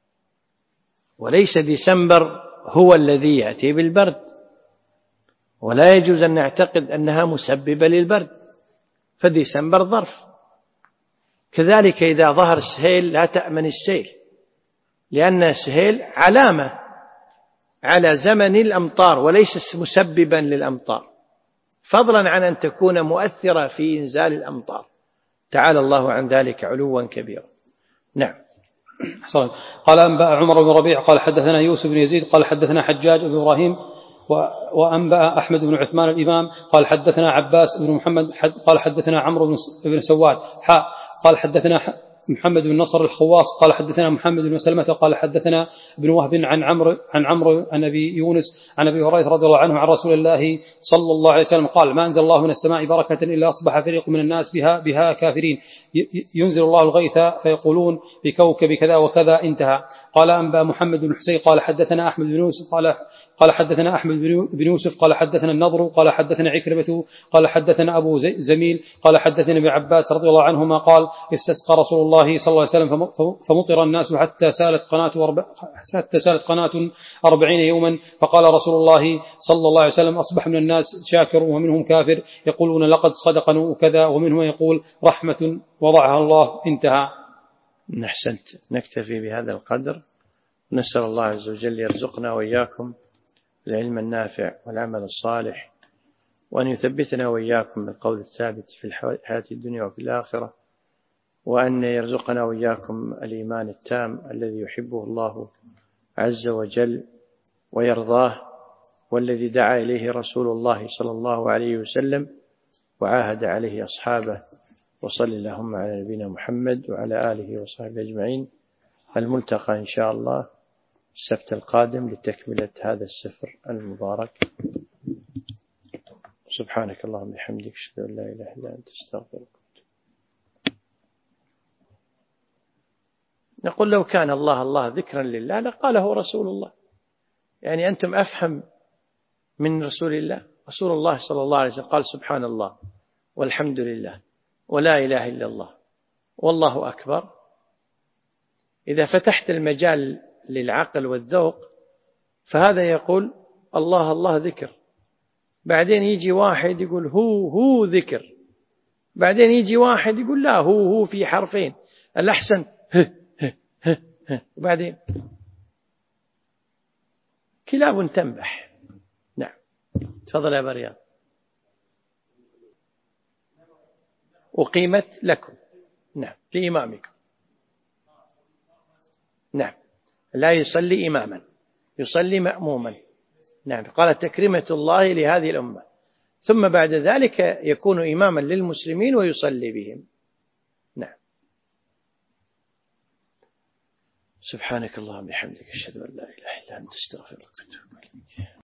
وليس ديسمبر هو الذي يأتي بالبرد، ولا يجوز أن نعتقد أنها مسببة للبرد، فديسمبر ظرف. كذلك إذا ظهر السهيل لا تأمن السيل، لأن السهيل علامة على زمن الأمطار وليس مسببا للأمطار، فضلا عن أن تكون مؤثرة في إنزال الأمطار. تعالى الله عن ذلك علوا كبيرا. نعم. قال: أنبأ عمر بن ربيع قال حدثنا يوسف بن يزيد قال حدثنا حجاج بن إبراهيم وأنبأ أحمد بن عثمان الإمام قال حدثنا عباس بن محمد قال حدثنا عمرو بن سواد قال حدثنا محمد بن نصر الخواص قال حدثنا محمد بن سلمة قال حدثنا ابن وهب عن عمرو عن أبي يونس عن أبي هريرة رضي الله عنه عن رسول الله صلى الله عليه وسلم قال: ما أنزل الله من السماء بركة إلا أصبح فريق من الناس بها كافرين، ينزل الله الغيث فيقولون بكوكب كذا وكذا. انتهى. قال: أنبأ محمد بن حسين قال حدثنا أحمد بن يوسف قال حدثنا أحمد بن يوسف قال حدثنا النضر قال حدثنا عكرمة قال حدثنا أبو زميل قال حدثنا ابن عباس رضي الله عنهما قال: استسقى رسول الله صلى الله عليه وسلم فمطر الناس حتى سالت قناة 40 يوما، فقال رسول الله صلى الله عليه وسلم: أصبح من الناس شاكر ومنهم كافر يقولون لقد صدقنا كذا، ومنهم يقول رحمة وضعها الله. انتهى. أحسنت. نكتفي بهذا القدر، نسأل الله عز وجل يرزقنا وإياكم العلم النافع والعمل الصالح، وأن يثبتنا وإياكم بالقول الثابت في الحياة الدنيا وفي الآخرة، وأن يرزقنا وإياكم الإيمان التام الذي يحبه الله عز وجل ويرضاه، والذي دعا إليه رسول الله صلى الله عليه وسلم وعاهد عليه أصحابه. وصل اللهم على نبينا محمد وعلى آله وصحبه أجمعين. الملتقى إن شاء الله السبت القادم لتكملة هذا السفر المبارك. سبحانك اللهم وبحمدك أشهد أن لا إله إلا أنت أستغفرك. نقول لو كان الله ذكرا لله لقاله رسول الله، يعني أنتم أفهم من رسول الله. رسول الله صلى الله عليه وسلم قال: سبحان الله والحمد لله ولا إله إلا الله والله أكبر. إذا فتحت المجال للعقل والذوق فهذا يقول الله ذكر، بعدين يجي واحد يقول هو ذكر، بعدين يجي واحد يقول لا هو في حرفين، الأحسن وبعدين كلاب تنبح. نعم. تفضل يا بريان. أقيمت لكم. نعم. لإمامكم. نعم. لا يصلي إماما، يصلي مأموما. نعم. قال: تكريمة الله لهذه الأمة، ثم بعد ذلك يكون إماما للمسلمين ويصلي بهم. نعم. سبحانك اللهم وبحمدك أشهد أن لا إله إلا أنت أستغفرك وأتوب إليك.